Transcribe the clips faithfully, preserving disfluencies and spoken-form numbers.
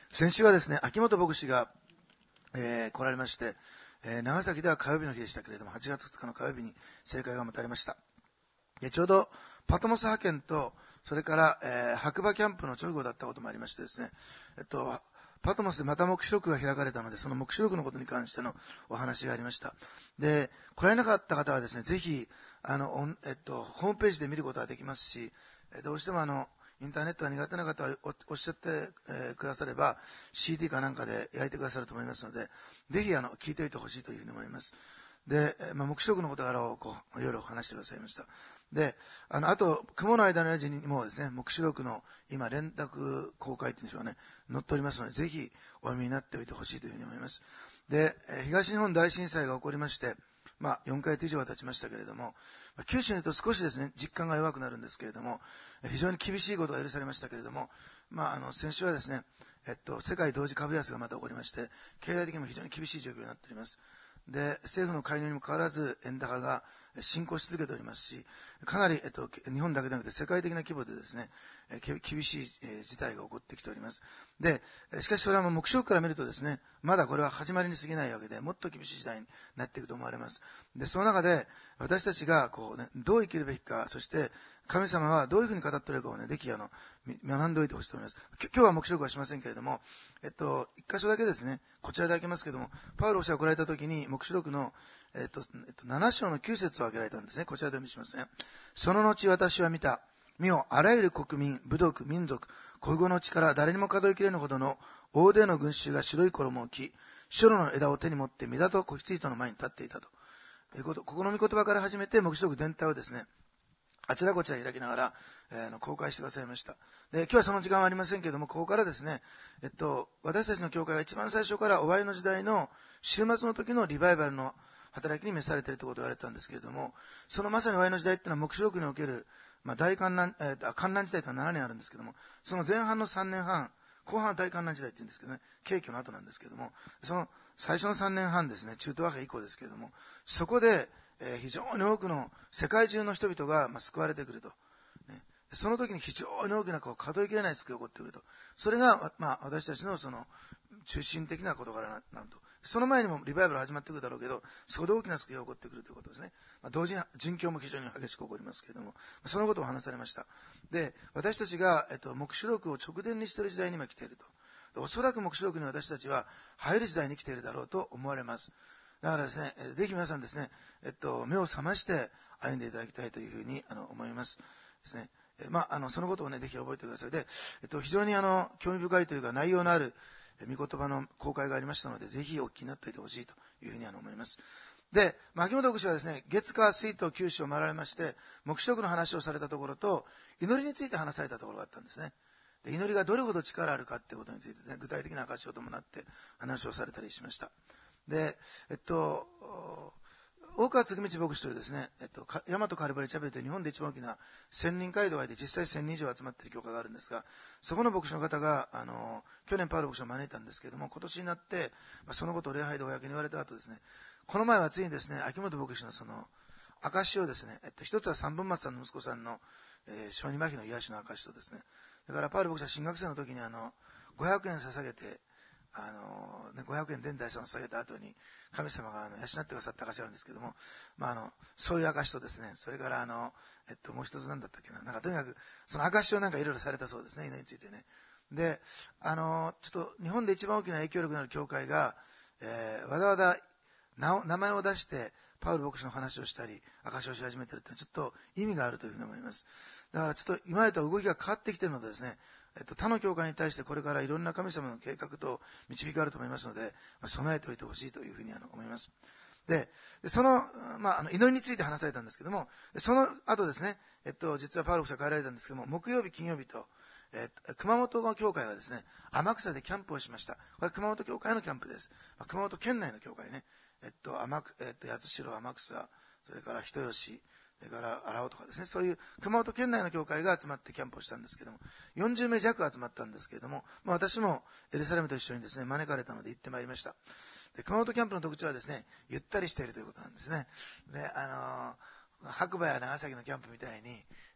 先週はですね、秋元牧師が、えー、来られまして、えー、長崎では火曜日の日でしたけれども、はちがつふつかの火曜日に聖会が持たれました。でちょうどパトモス派遣と、それから、えー、白馬キャンプの直後だったこともありましてですね、えっと、パトモスでまた黙示録が開かれたので、その黙示録のことに関してのお話がありました。で、来られなかった方はですね、ぜひ、あの、えっと、ホームページで見ることができますし、どうしてもあの、インターネットが苦手な方は お, おっしゃって、えー、くだされば シーディー かなんかで焼いてくださると思いますので、ぜひあの聞いておいてほしいというふうに思います。で、まあ、黙示録の事柄をこういろいろ話してくださいました。で、あのあと雲の間のやじにもですね、黙示録の今連絡公開っていうんでしょうかね、載っておりますので、ぜひお読みになっておいてほしいというふうに思います。で、東日本大震災が起こりまして、まあ、よんかげつ以上は経ちましたけれども、九州にいると少しですね、実感が弱くなるんですけれども、非常に厳しいことが許されましたけれども、まあ、あの先週はですね、えっと、世界同時株安がまた起こりまして、経済的にも非常に厳しい状況になっております。で、政府の介入にもかかわらず円高が進行し続けておりますし、かなり、えっと、日本だけでなくて世界的な規模でですね、厳しい事態が起こってきております。で、しかしそれはもう目標から見るとですね、まだこれは始まりに過ぎないわけで、もっと厳しい時代になっていくと思われます。で、その中で私たちがこうね、どう生きるべきか、そして神様はどういうふうに語っているかをね、ぜひあの、学んでおいてほしいと思います。今日は目標はしませんけれども、えっと、一箇所だけですね、こちらで開けますけれども、パウロ氏が来られた時に、目視録の、えっと、えっと、なな章のきゅう節を挙げられたんですね。こちらでお見せしますね。その後私は見た。見よ、あらゆる国民、部族、民族、小語のうちから誰にも数えきれぬほどの大勢の群衆が白い衣を着、白の枝を手に持って御座と子羊との前に立っていたと。えことここの御言葉から始めて、目視録全体をですね、あちらこちら開きながら、えー、公開してくださいました。で、今日はその時間はありませんけれども、ここからですね、えっと、私たちの教会が一番最初から終わりの時代の終末の時のリバイバルの働きに召されているということを言われたんですけれども、そのまさに終わりの時代っていうのは黙示録における、まあ、大観覧、えー、観覧時代というのはななねんあるんですけども、その前半のさんねんはん、後半は大観覧時代って言うんですけどね、景挙の後なんですけども、その最初のさんねんはんですね、中東和平以降ですけれども、そこで、えー、非常に多くの世界中の人々が、まあ、救われてくると、ね、その時に非常に大きなこう数えきれない救いが起こってくると、それが、まあ、私たちのその中心的な事柄になると。その前にもリバイバル始まってくるだろうけど、そこで大きな救いが起こってくるということですね。まあ、同時に殉教も非常に激しく起こりますけれども、そのことを話されました。で、私たちが、えっと、黙示録を直前にしている時代に今来ていると。おそらく黙示録に私たちは入る時代に来ているだろうと思われます。だからですね、ぜひ皆さんですね、えっと、目を覚まして歩んでいただきたいというふうにあの思います。ですね。えまあ、あの、そのことをね、ぜひ覚えてください。で、えっと、非常にあの、興味深いというか内容のある御言葉の公開がありましたので、ぜひお聞きになっておいてほしいというふうにあの思います。で、秋元牧師はですね、月火水と九州を回られまして、黙示録の話をされたところと、祈りについて話されたところがあったんですね。で、祈りがどれほど力あるかっていうことについて、ね、具体的な証を伴って話をされたりしました。で、えっと、大川嗣道牧師というですね、えっと、大和カルバリチャペルという日本で一番大きな千人街道がいて、実際千人以上集まっている教会があるんですが、そこの牧師の方が、あの、去年パウロ牧師を招いたんですけれども、今年になって、そのことを礼拝で公に言われた後ですね、この前はついにですね、秋元牧師のその、証をですね、えっと、一つは三本松さんの息子さんの、えー、小児麻痺の癒しの証とですね、だからパウロ牧師は新学生の時にあの、ごひゃくえん捧げて、あのね、ごひゃくえん伝財産を下げた後に神様があの養ってくださった証があるんですけども、まあ、あのそういう証とですね、それからあの、えっと、もう一つなんだったっけな、なんかとにかくその証をなんかいろいろされたそうですね、祈りについてね。で、あのちょっと日本で一番大きな影響力のある教会が、えー、わざわざ名, 名前を出してパウル牧師の話をしたり証をし始めてるってちょっと意味があるというふうに思います。だからちょっと今までと動きが変わってきているのでですね、えっと、他の教会に対してこれからいろんな神様の計画と導きがあると思いますので、まあ、備えておいてほしいというふうにあの思います。で、その、まあ、あの祈りについて話されたんですけども、その後ですね、えっと、実はパウロ牧師が帰られたんですけども、木曜日、金曜日と、えー、熊本の教会はですね、天草でキャンプをしました。これは熊本教会のキャンプです。まあ、熊本県内の教会ね、えっと、天えっと、八代、天草、それから人吉、それから荒尾とかですね、そういう熊本県内の教会が集まってキャンプをしたんですけども、よんじゅうめい弱集まったんですけれども、まあ、私もエルサレムと一緒にですね、招かれたので行ってまいりました。で、熊本キャンプの特徴はですね、ゆったりしているということなんですね。で、あのー、白馬や長崎のキャンプみたいに、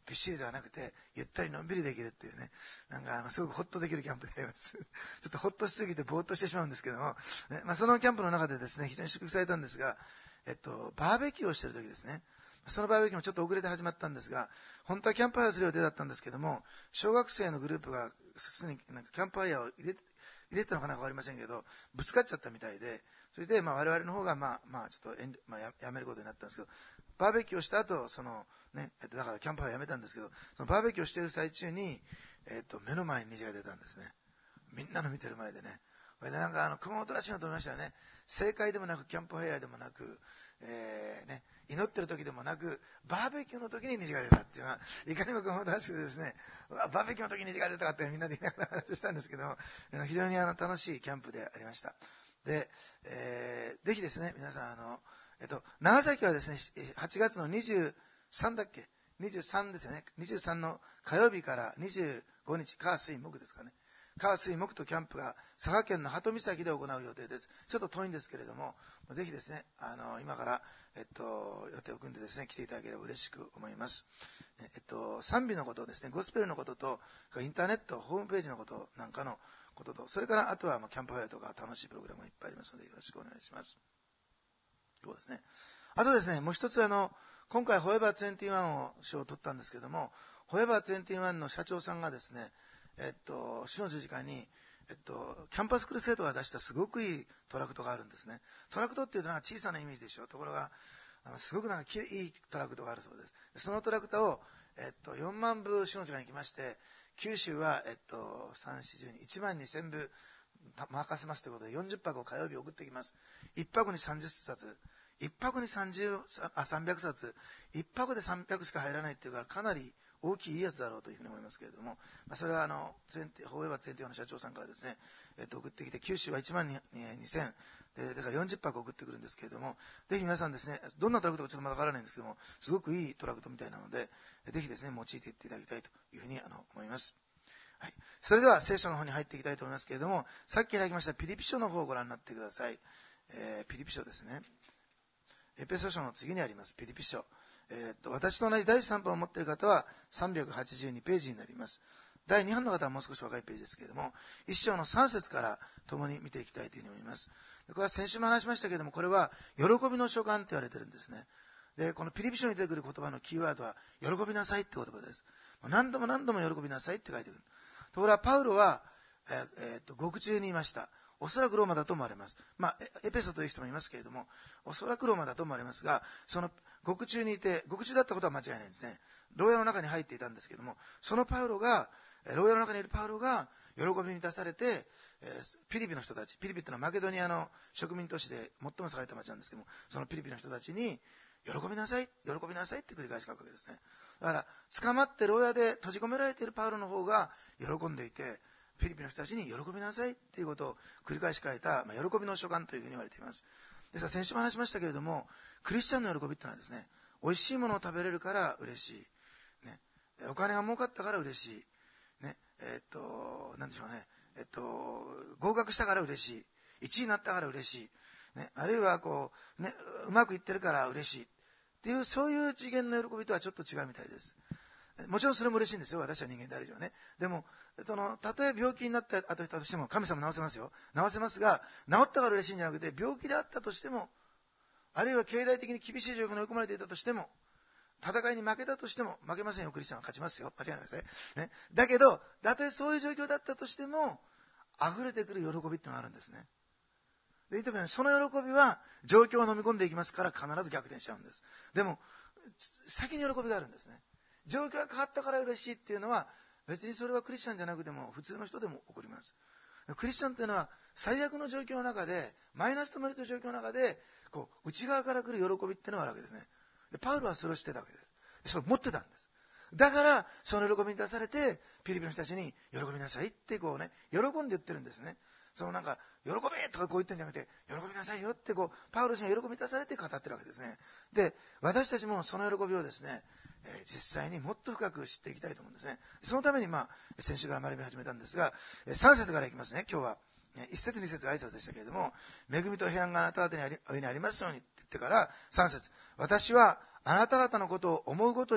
びっしりではなくて、ゆったりのんびりできるっていうね、なんかあの、すごくホッとできるキャンプであります。ちょっとホッとしすぎてぼーっとしてしまうんですけども、ね、まあ、そのキャンプの中でですね、非常に祝福されたんですが、えっと、バーベキューをしている時ですね。そのバーベキューもちょっと遅れて始まったんですが、本当はキャンプファイアをする予定だったんですけども、小学生のグループがすでになんかキャンプファイアを入れて、入れてたのかなかわかりませんけど、ぶつかっちゃったみたいで、それでまあ我々の方がまあまあちょっと遠慮、まあ、や, やめることになったんですけど、バーベキューをした後、そのね、えっとだからキャンプファイアやめたんですけど、そのバーベキューをしている最中に、えっと目の前に虹が出たんですね。みんなの見てる前でね。それでなんかあの熊本らしいなと思いましたよね。正解でもなくキャンプファイアでもなく、えー、ね、祈ってる時でもなく、バーベキューの時に虹が出たっていうのは、いかにも熊本らしくてですね、バーベキューの時に虹が出たかってみんなで言いながら話をしたんですけども、非常にあの楽しいキャンプでありました。で、えー、ぜひですね、皆さん、あの、えっと、長崎はですね、はちがつのにじゅうさんだっけ ?にじゅうさん ですよね。にじゅうさんの火曜日からにじゅうごにち、火水木ですかね。火水木とキャンプが佐賀県の鳩岬で行う予定です。ちょっと遠いんですけれども、ぜひですね、あの、今から、えっと、予定を組んでですね、来ていただければ嬉しく思います。えっと、賛美のことですね、ゴスペルのことと、インターネット、ホームページのことなんかのことと、それからあとはキャンプファイアとか楽しいプログラムがいっぱいありますので、よろしくお願いします。そうですね。あとですね、もう一つあの、今回、ホエバーにじゅういちを賞を取ったんですけども、ホエバーにじゅういちの社長さんがですね、えっと、主の十字架に、えっと、キャンパスクルセイドが出したすごくいいトラクトがあるんですね。トラクトっていうとなんか小さなイメージでしょ。ところが、あのすごくなんかきれいいトラクトがあるそうです。そのトラクトを、えっと、よんまんぶ主の十字架に行きまして、九州は、えっと、さん、よん、じゅうに、いちまんにせんぶ任せますということで、よんじゅっぱくを火曜日送ってきます。いっぱくにさんじゅっさつ。いっぱくにさんじゅうあさんびゃくさつ、いっぱくでさんびゃくしか入らないっていうからかなり大きいやつだろうというふうに思いますけれども、まあ、それはあのホーエバーにじゅういちの社長さんからですね、えっと、送ってきて、九州はいちまんにせんで、だからよんじゅっぱく送ってくるんですけれども、ぜひ皆さんですね、どんなトラクトかちょっとまだわからないんですけども、すごくいいトラクトみたいなので、ぜひですね、用いていっていただきたいというふうにあの思います。はい、それでは聖書の方に入っていきたいと思いますけれども、さっき開きましたピリピ書の方をご覧になってください。えー、ピリピ書ですね。エペソ書の次にありますピリピ書、えー、っと私と同じだいさんばんを持っている方はさんびゃくはちじゅうにページになります。だいにばんの方はもう少し若いページですけれども、いっ章のさん節から共に見ていきたいというふうに思います。これは先週も話しましたけれども、これは喜びの書簡と言われているんですね。でこのピリピ書に出てくる言葉のキーワードは喜びなさいって言葉です。何度も何度も喜びなさいって書いてくる。ところがパウロは、えーえー、っと獄中にいました。おそらくローマだと思われます。まあ、エペソという人もいますけれども、おそらくローマだと思われますが、その獄中にいて、獄中だったことは間違いないんですね。牢屋の中に入っていたんですけれども、そのパウロが、牢屋の中にいるパウロが喜びに満たされて、ピリピの人たち、ピリピっていうのはマケドニアの植民都市で最も栄えた町なんですけども、そのピリピの人たちに、喜びなさい、喜びなさいって繰り返し書くわけですね。だから、捕まって牢屋で閉じ込められているパウロの方が喜んでいて、フィリピンの人たちに喜びなさいっていうことを繰り返し書いた、まあ、喜びの書簡というふうに言われています。ですから先週も話しましたけれども、クリスチャンの喜びってのはですね、美味しいものを食べれるから嬉しい、ね、お金が儲かったから嬉しい、ね、えー、っと何でしょうね、えー、っと合格したから嬉しい、いちいになったから嬉しい、ね、あるいはこう、ね、うまくいってるから嬉しいっていう、そういう次元の喜びとはちょっと違うみたいです。もちろんそれも嬉しいんですよ。私は人間である以上ね。でも、その、たとえ病気になった後としても、神様治せますよ。治せますが、治ったから嬉しいんじゃなくて、病気であったとしても、あるいは経済的に厳しい状況に追い込まれていたとしても、戦いに負けたとしても、負けませんよ。クリスチャンは勝ちますよ。間違いないですね。ね。だけど、たとえそういう状況だったとしても、溢れてくる喜びってのがあるんですね。で、言ってみればその喜びは、状況を飲み込んでいきますから、必ず逆転しちゃうんです。でも、先に喜びがあるんですね。状況が変わったから嬉しいっていうのは、別にそれはクリスチャンじゃなくても普通の人でも起こります。クリスチャンっていうのは最悪の状況の中で、マイナスとメリットの状況の中で、こう内側から来る喜びっていうのがあるわけですね。でパウロはそれをしてたわけです。それを持ってたんです。だからその喜びに出されて、ピリピの人たちに喜びなさいってこうね、喜んで言ってるんですね。そのなんか喜べとかこう言ってるんじゃなくて、喜びなさいよってこうパウロ氏が喜びに出されて語ってるわけですね。で私たちもその喜びをですね、えー、実際にもっと深く知っていきたいと思うんですね。そのためにまあ先週から学び始めたんですが、さん節からいきますね。今日はいち節に節挨拶でしたけれども、恵みと平安があなた方にあり上にありますようにって言ってからさん節、私はあなた方のことを思うごとに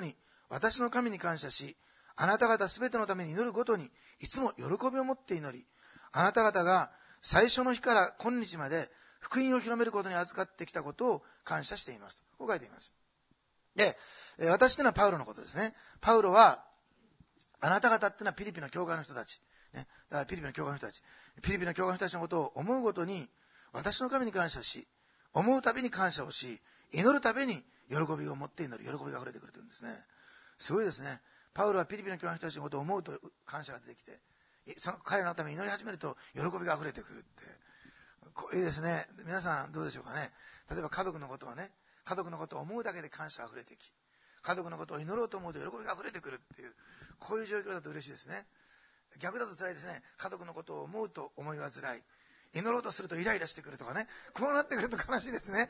私の神に感謝し、あなた方すべてのために祈るごとに、いつも喜びを持って祈り、あなた方が最初の日から今日まで福音を広めることに預かってきたことを感謝しています。こう書いています。で、私というのはパウロのことですね。パウロは、あなた方っていうのはピリピの教会の人たち。ね、だからピリピの教会の人たち。ピリピの教会の人たちのことを思うごとに、私の神に感謝し、思うたびに感謝をし、祈るたびに喜びを持って祈る。喜びが溢れてくるというんですね。すごいですね。パウロはピリピの教会の人たちのことを思うと感謝が出てきて、その彼らのために祈り始めると喜びが溢れてくるって。こういいですね。皆さんどうでしょうかね。例えば家族のことはね、家族のことを思うだけで感謝が溢れてき、家族のことを祈ろうと思うと喜びが溢れてくるっていう、こういう状況だと嬉しいですね。逆だと辛いですね。家族のことを思うと思いは辛い、祈ろうとするとイライラしてくるとかね、こうなってくると悲しいですね。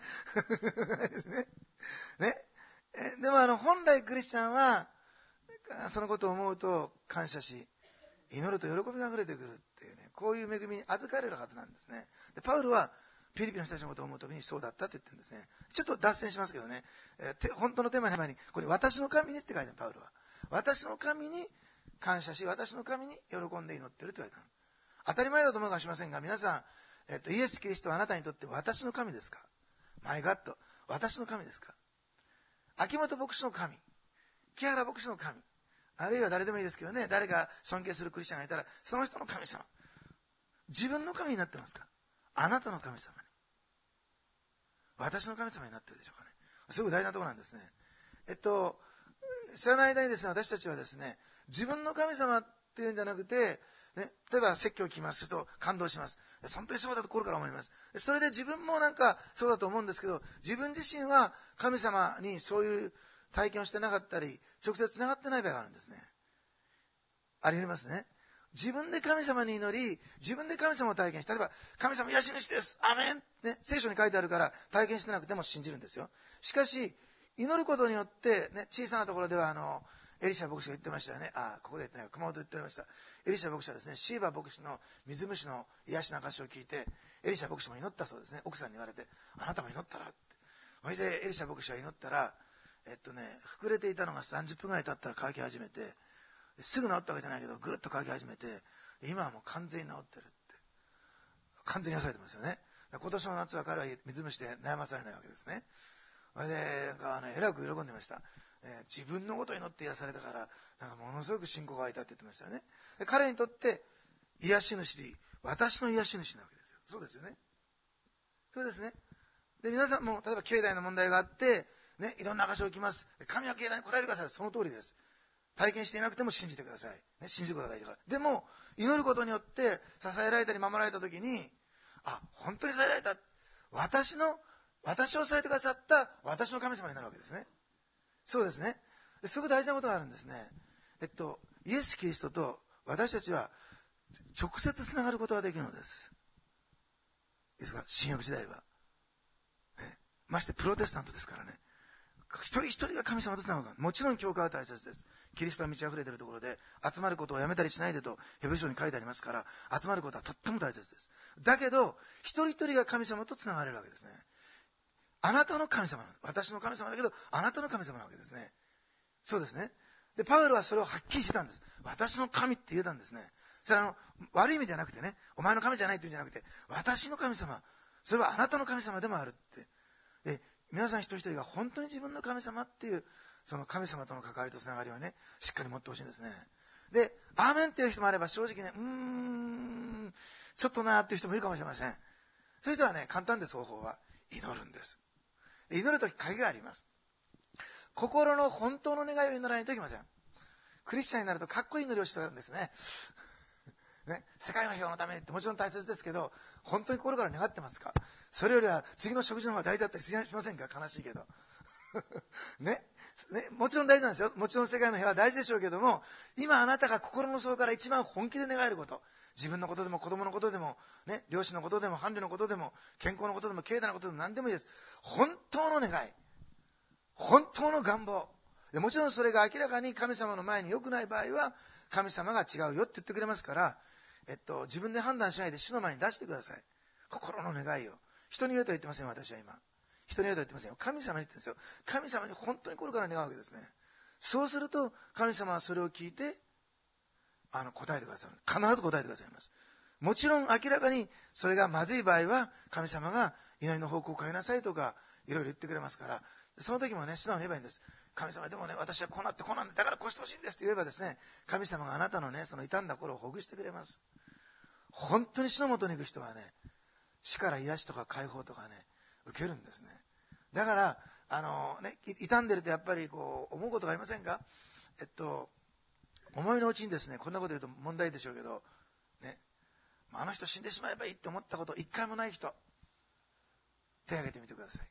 ね。えでもあの本来クリスチャンはそのことを思うと感謝し、祈ると喜びが溢れてくるっていうね、こういう恵みに預かれるはずなんですね。でパウルはピリピの人たちのことを思うときにそうだったって言ってるんですね。ちょっと脱線しますけどね、えー、本当のテーマの前にこれ私の神にって書いてある。パウルは私の神に感謝し、私の神に喜んで祈ってるって書いてある。当たり前だと思うかもしれませんが、皆さん、えっと、イエス・キリストはあなたにとって私の神ですか？マイガッド、私の神ですか？秋元牧師の神、木原牧師の神、あるいは誰でもいいですけどね、誰が尊敬するクリスチャンがいたらその人の神様、自分の神になってますか？あなたの神様に、私の神様になってるでしょうかね。すごく大事なところなんですね。えっと知らない間にですね、私たちはですね、自分の神様っていうんじゃなくて、ね、例えば説教を聞きますと感動します。本当にそうだと心から思います。それで自分もなんかそうだと思うんですけど、自分自身は神様にそういう体験をしてなかったり、直接つながってない場合があるんですね。ありますね。自分で神様に祈り、自分で神様を体験し、例えば神様癒し主です、アーメン、ね、聖書に書いてあるから体験してなくても信じるんですよ。しかし祈ることによって、ね、小さなところではあのエリシャ牧師が言ってましたよね。あ、ここで言ってない、熊本で言っておりました。エリシャ牧師はですね、シーバ牧師の水虫の癒しの証を聞いて、エリシャ牧師も祈ったそうですね。奥さんに言われて、あなたも祈ったらって。それでエリシャ牧師は祈ったら、えっとね、膨れていたのがさんじゅっぷんぐらい経ったら乾き始めて、すぐ治ったわけじゃないけど、ぐっと乾き始めて、今はもう完全に治ってるって。完全に癒されてますよね。今年の夏は彼は水虫で悩まされないわけですね。それで、なんかあの、えらく喜んでました。えー、自分のことに乗って癒されたから、なんかものすごく信仰が湧いたって言ってましたよね。で彼にとって、癒し主で、私の癒し主なわけですよ。そうですよね。そうですね。で、皆さんも、例えば経済の問題があって、ね、いろんな証をきます。神は経済に答えてください。その通りです。体験していなくても信じてください。ね、信じることが大事だから。でも、祈ることによって支えられたり守られたときに、あ、本当に支えられた。私の、私を支えてくださった私の神様になるわけですね。そうですね。すごく大事なことがあるんですね。えっと、イエス・キリストと私たちは直接つながることができるのです。いいですか、新約時代は。ね、ましてプロテスタントですからね。一人一人が神様とつながる。もちろん教会は大切です。キリストは満ち溢れているところで、集まることをやめたりしないでとヘブル書に書いてありますから、集まることはとっても大切です。だけど、一人一人が神様とつながれるわけですね。あなたの神様なの。私の神様だけど、あなたの神様なわけですね。そうですね。で、パウロはそれをはっきりしてたんです。私の神って言えたんですね。それはあの、悪い意味じゃなくてね、お前の神じゃないっていうんじゃなくて、私の神様、それはあなたの神様でもあるって。で、皆さん一人一人が本当に自分の神様っていう、その神様との関わりとつながりをね、しっかり持ってほしいんですね。で、アーメンっていう人もあれば、正直ね、うーん、ちょっとなーっていう人もいるかもしれません。そういう人はね、簡単です、方法は。祈るんです。祈るとき鍵があります。心の本当の願いを祈らないといけません。クリスチャンになるとかっこいい祈りをしてるんですね。ね、世界の平和のためにってもちろん大切ですけど、本当に心から願ってますか？それよりは次の食事の方が大事だったりしませんか？悲しいけど。ね、ね、もちろん大事なんですよ。もちろん世界の平和は大事でしょうけども、今あなたが心の底から一番本気で願えること、自分のことでも子供のことでも、ね、両親のことでも伴侶のことでも健康のことでも経済のことでも何でもいいです。本当の願い、本当の願望で、もちろんそれが明らかに神様の前に良くない場合は神様が違うよって言ってくれますから、えっと、自分で判断しないで主の前に出してください。心の願いを。人に言うとは言ってませんよ、私は今。人に言うとは言ってませんよ。神様に言ってるんですよ。神様に本当に心から願うわけですね。 そうすると神様はそれを聞いてあの答えてくださる。必ず答えてくださいます。もちろん明らかにそれがまずい場合は神様が祈りの方向を変えなさいとかいろいろ言ってくれますから、その時もね素直に言えばいいんです。神様でもね私はこうなってこうなんでだからこうしてほしいんですって言えばですね、神様があなたのねその傷んだ心をほぐしてくれます。本当に死の元に行く人はね、死から癒しとか解放とかね受けるんですね。だからあのね傷んでるとやっぱりこう思うことがありませんか。えっと思いのうちにですね、こんなこと言うと問題でしょうけどね、あの人死んでしまえばいいって思ったこと一回もない人手を挙げてみてください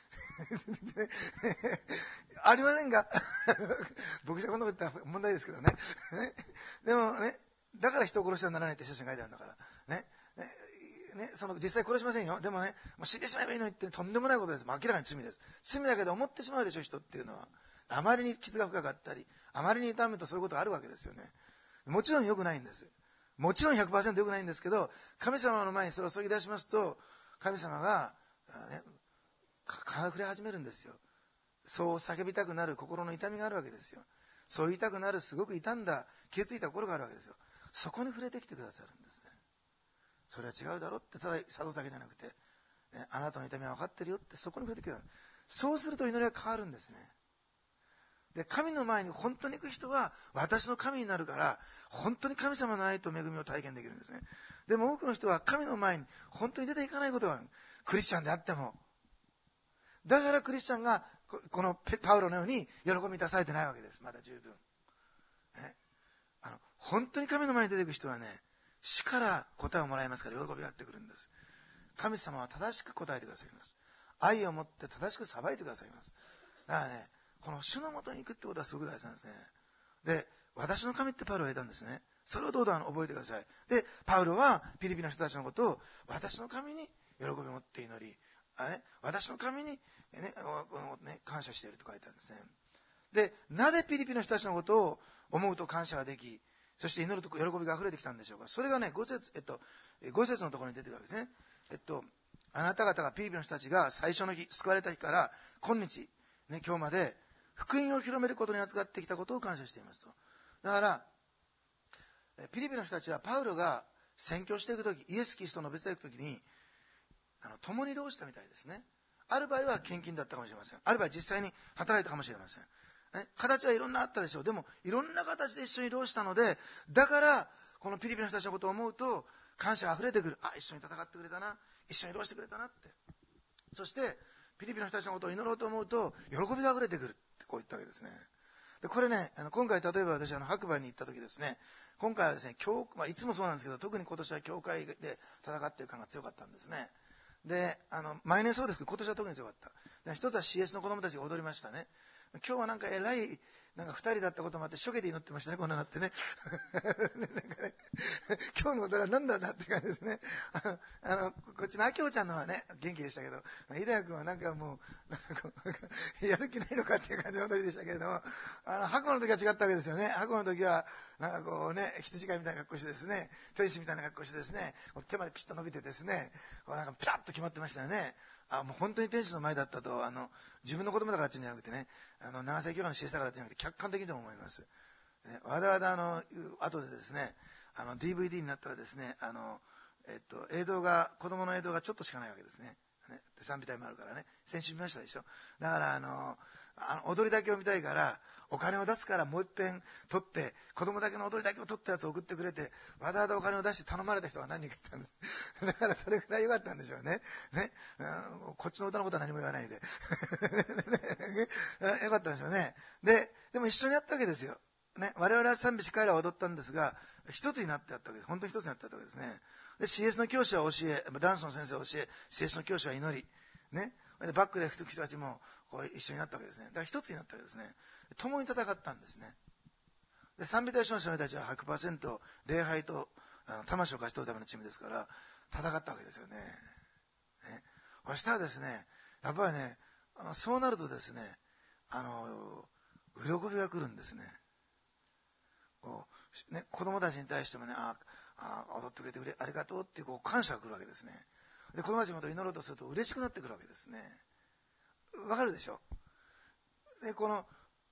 ありませんか僕じゃこんなこと言ったら問題ですけどねでもね、だから人を殺してはならないって聖書に書いてあるんだからね。ねね、その実際殺しませんよ。でもね、もう死んでしまえばいいのにってとんでもないことです。明らかに罪です。罪だけど思ってしまうでしょ、人っていうのは。あまりに傷が深かったり、あまりに痛むとそういうことがあるわけですよね。もちろん良くないんです。もちろん ひゃくパーセント 良くないんですけど、神様の前にそれを注ぎ出しますと、神様が、ね、体触れ始めるんですよ。そう叫びたくなる心の痛みがあるわけですよ。そう言いたくなるすごく傷んだ傷ついた心があるわけですよ。そこに触れてきてくださるんですね。それは違うだろって、ただ諭すだけじゃなくて、ね、あなたの痛みは分かってるよってそこに触れてきてくださる。そうすると祈りは変わるんですね。で、神の前に本当に行く人は私の神になるから本当に神様の愛と恵みを体験できるんですね。でも多くの人は神の前に本当に出ていかないことがある。クリスチャンであっても。だからクリスチャンがこのパウロのように喜び満たされてないわけです。まだ十分、ね、あの本当に神の前に出ていく人はね、主から答えをもらいますから喜びがやってくるんです。神様は正しく答えてくださいます。愛を持って正しく裁いてくださいます。だからね、この主のもとに行くってことはすごく大事なんですね。で、私の神ってパウロが言ったんですね。それをどうぞ覚えてください。で、パウロはピリピの人たちのことを私の神に喜びを持って祈り、あ、ね、私の神に、ねね、感謝していると書いてあるんですね。で、なぜピリピの人たちのことを思うと感謝ができ、そして祈ると喜びが溢れてきたんでしょうか。それがね、ご節、えっと、ご節のところに出てるわけですね。えっと、あなた方がピリピの人たちが最初の日、救われた日から今日、ね、今日まで福音を広めることに扱ってきたことを感謝していますと。だからピリピの人たちはパウロが宣教していくとき、イエス・キリストの別で行くときにあの共に労したみたいですね。ある場合は献金だったかもしれません。ある場合実際に働いたかもしれません、ね、形はいろんなあったでしょう。でもいろんな形で一緒に労したので、だからこのピリピの人たちのことを思うと感謝があふれてくる。あ、一緒に戦ってくれたな、一緒に労してくれたなって。そしてピリピの人たちのことを祈ろうと思うと喜びがあふれてくるってこう言ったわけですね。でこれね、あの今回例えば私あの白馬に行った時ですね、今回はですね教、まあ、いつもそうなんですけど特に今年は教会で戦っている感が強かったんですね。であの毎年そうですけど今年は特に強かった。で一つは シーエス の子供たちが踊りましたね。今日はなんか偉いなんかふたりだったこともあって初げて祈ってましたね、こんなのってねなんかね今日の踊りは何なんだって感じですね。あのあのこっちの秋穂ちゃんのはね元気でしたけど、井田君はなんかもうなんかなんかやる気ないのかっていう感じの踊りでしたけれども、あの白馬の時は違ったわけですよね。白馬の時はなんかこうね羊飼いみたいな格好してですね、天使みたいな格好してですね、手までピッと伸びてですね、こうなんかピタッと決まってましたよね。あ、もう本当に天使の前だったと、あの自分の子供だからっていうんじゃなくてね、あの長崎教会のシエスだからっていうんじゃなくて客観的にも思います、ね、わざわざあの後でですねあの ディーブイディー になったらですね、あの、えっと、映像が子供の映像がちょっとしかないわけですね。ねで賛美隊もあるからね、先週見ましたでしょ。だからあのあの踊りだけを見たいからお金を出すからもう一遍取って子供だけの踊りだけを取ったやつを送ってくれて、わざわざお金を出して頼まれた人が何人かいたんですだからそれぐらい良かったんでしょうね。ね、うん、こっちの歌のことは何も言わないで良かったんですよね。ででも一緒にやったわけですよ、ね、我々は賛美し彼らは踊ったんですが一つになってやったわけです。本当に一つになってやったわけですね。で シーエス の教師は教え、ダンスの先生は教え、 シーエス の教師は祈り、ね、でバックで吹く人たちもこう一緒になったわけですね。だから一つになったわけですね。共に戦ったんですね。で賛美隊の人たちは ひゃくパーセント 礼拝とあの魂を勝ち取るためのチームですから戦ったわけですよね。ね、そしたらですね、やっぱりね、あのそうなるとですね、あの喜びが来るんですね。こうね、子供たちに対してもね、ああ踊ってくれてくれありがとうってこう感謝が来るわけですね。で子供たちのことを祈ろうとすると嬉しくなってくるわけですね。わかるでしょ。でこの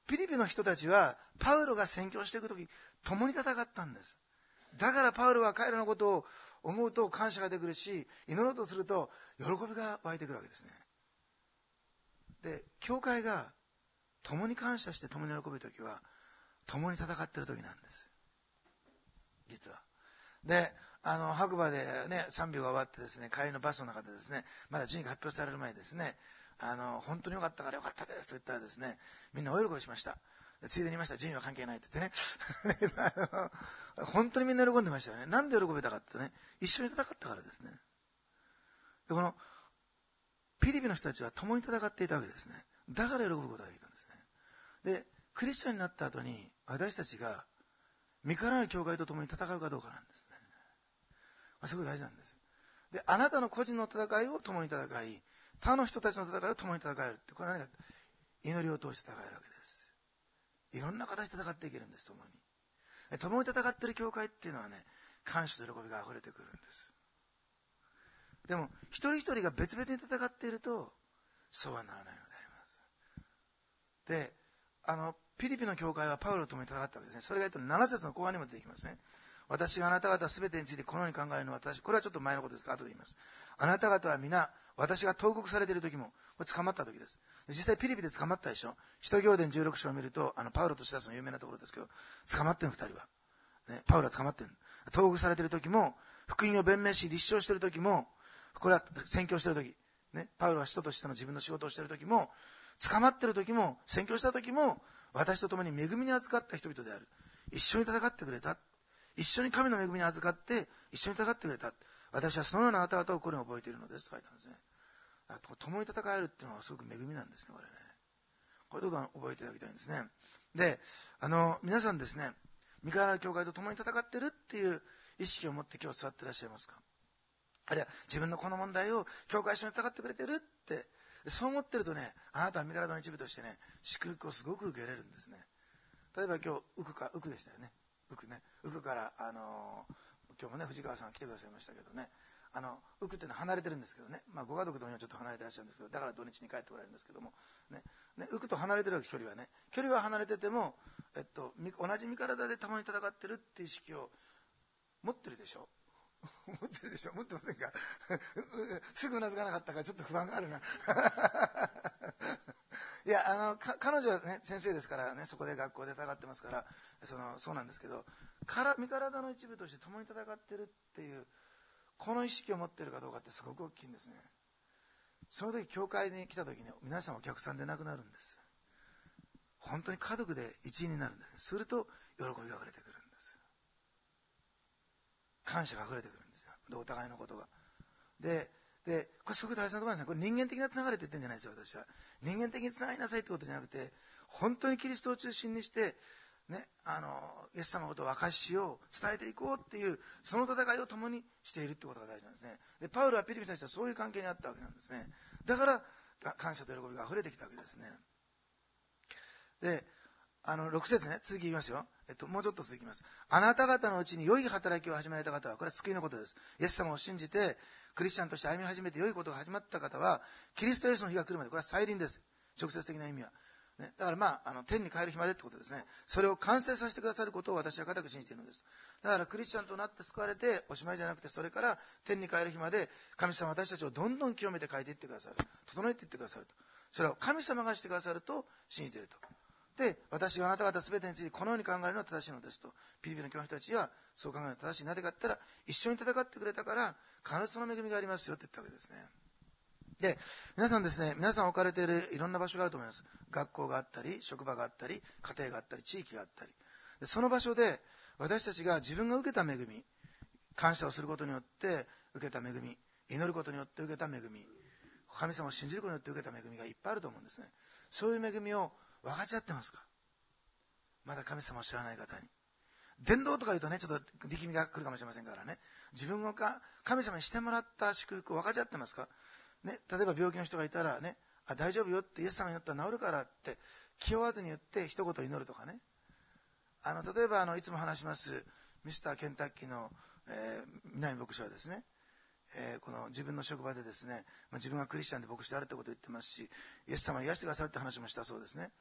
ピリピの人たちはパウロが宣教していくとき共に戦ったんです。だからパウロは彼らのことを思うと感謝が出てくるし、祈ろうとすると喜びが湧いてくるわけですね。で、教会が共に感謝して共に喜ぶときは共に戦っているときなんです、実は。で、あの白馬でね賛美が終わってですね、帰りのバスの中でですね、まだ順位が発表される前にですね、あの本当によかったからよかったですと言ったらですね、みんな大喜びしました。ついでに言いました。順位は関係ないって言ってね本当にみんな喜んでましたよね。なんで喜べたかってね、一緒に戦ったからですね。で、このピリピの人たちは共に戦っていたわけですね。だから喜ぶことができたんですね。で、クリスチャンになった後に私たちが身からの教会と共に戦うかどうかなんですね。まあ、すごい大事なんです。で、あなたの個人の戦いを共に戦い、他の人たちの戦いを共に戦えるって、これは何か祈りを通して戦えるわけです。いろんな形で戦っていけるんです、共に。共に戦っている教会っていうのはね、感謝と喜びが溢れてくるんです。でも一人一人が別々に戦っているとそうはならないのであります。で、あのピリピの教会はパウロと共に戦ったわけですね。それがなな節の後半にも出てきますね。私があなた方すべてについてこのように考えるのは私、これはちょっと前のことですから後で言います。あなた方は皆私が投獄されている時も、これ捕まった時です。実際ピリピで捕まったでしょ。使徒行伝じゅうろく章を見ると、あのパウロとシラスの有名なところですけど、捕まってるふたりは、ね、パウロは捕まってる。投獄されている時も、福音を弁明し立証している時も、これは宣教している時、ね、パウロは使徒としての自分の仕事をしている時も、捕まっている時も、宣教した時も、私と共に恵みに預かった人々である。一緒に戦ってくれた。一緒に神の恵みに預かって一緒に戦ってくれた。私はそのようなあなた方をこれに覚えているのですと書いてあるんですね。共に戦えるっていうのはすごく恵みなんですね、これね。これどうか覚えていただきたいんですね。で、あの皆さんですね、三河原教会と共に戦ってるっていう意識を持って今日座っていらっしゃいますか。あるいは自分のこの問題を教会一緒に戦ってくれてるってそう思ってるとね、あなたは身体の一部としてね、祝福をすごく受けれるんですね。例えば今日ウクかウクでしたよね。ウクね、ウクからあのー、今日もね藤川さんが来てくださいましたけどね、あのウクっていうのは離れてるんですけどね、まあ、ご家族ともにはちょっと離れてらっしゃるんですけど、だから土日に帰っておられるんですけどもね、ね、ウクと離れてる距離はね、距離は離れてても、えっと、同じ身体で共に戦ってるっていう意識を持ってるでしょ。持ってるでしょ。持ってませんかすぐうなずかなかったからちょっと不安があるないや、あの彼女はね先生ですからね、そこで学校で戦ってますから、そのそうなんですけど、から身体の一部として共に戦ってるっていうこの意識を持ってるかどうかってすごく大きいんですね。その時教会に来た時に皆さんお客さんでなくなるんです。本当に家族で一員になるんです。すると喜びが溢れてくるんです。感謝が溢れてくるんですよ。でお互いのことがででこれすごく大事なところなんですね。これ人間的なつながりって言ってるんじゃないですよ。私は人間的につながりなさいってことじゃなくて、本当にキリストを中心にしてね、あのイエス様のことを証ししよう、伝えていこうっていうその戦いを共にしているってことが大事なんですね。でパウロはピリピに対してはそういう関係にあったわけなんですね。だから感謝と喜びが溢れてきたわけですね。であのろく節ね、続き言いますよ。えっと、もうちょっと続きます。あなた方のうちに良い働きを始められた方は、これは救いのことです。イエス様を信じてクリスチャンとして歩み始めて良いことが始まった方は、キリストイエスの日が来るまで、これは再臨です。直接的な意味は、ね、だからまあ、あの天に帰る日までってことですね。それを完成させてくださることを私は固く信じているのです。だからクリスチャンとなって救われておしまいじゃなくて、それから天に帰る日まで神様は私たちをどんどん清めて変えていってくださる、整えていってくださると。それを神様がしてくださると信じていると。で、私はあなた方すべてについてこのように考えるのは正しいのですと。ピリピの教の人たちはそう考えるのは正しい。なぜかって言ったら、一緒に戦ってくれたから必ずその恵みがありますよって言ったわけですね。で、皆さんですね、皆さん置かれているいろんな場所があると思います。学校があったり、職場があったり、家庭があったり、地域があったり。でその場所で私たちが自分が受けた恵み、感謝をすることによって受けた恵み、祈ることによって受けた恵み、神様を信じることによって受けた恵みがいっぱいあると思うんですね。そういう恵みを分かち合ってますか。まだ神様を知らない方に。伝道とか言うとね、ちょっと力みが来るかもしれませんからね。自分が神様にしてもらった祝福を分かち合ってますか。ね、例えば病気の人がいたらね、あ、大丈夫よってイエス様によったら治るからって気負わずに言って一言祈るとかね。あの例えばあのいつも話しますミスターケンタッキーの、えー、南牧師はですね、えー、この自分の職場でですね、まあ、自分がクリスチャンで牧師であるってことを言ってますし、イエス様を癒してくださるって話もしたそうですね。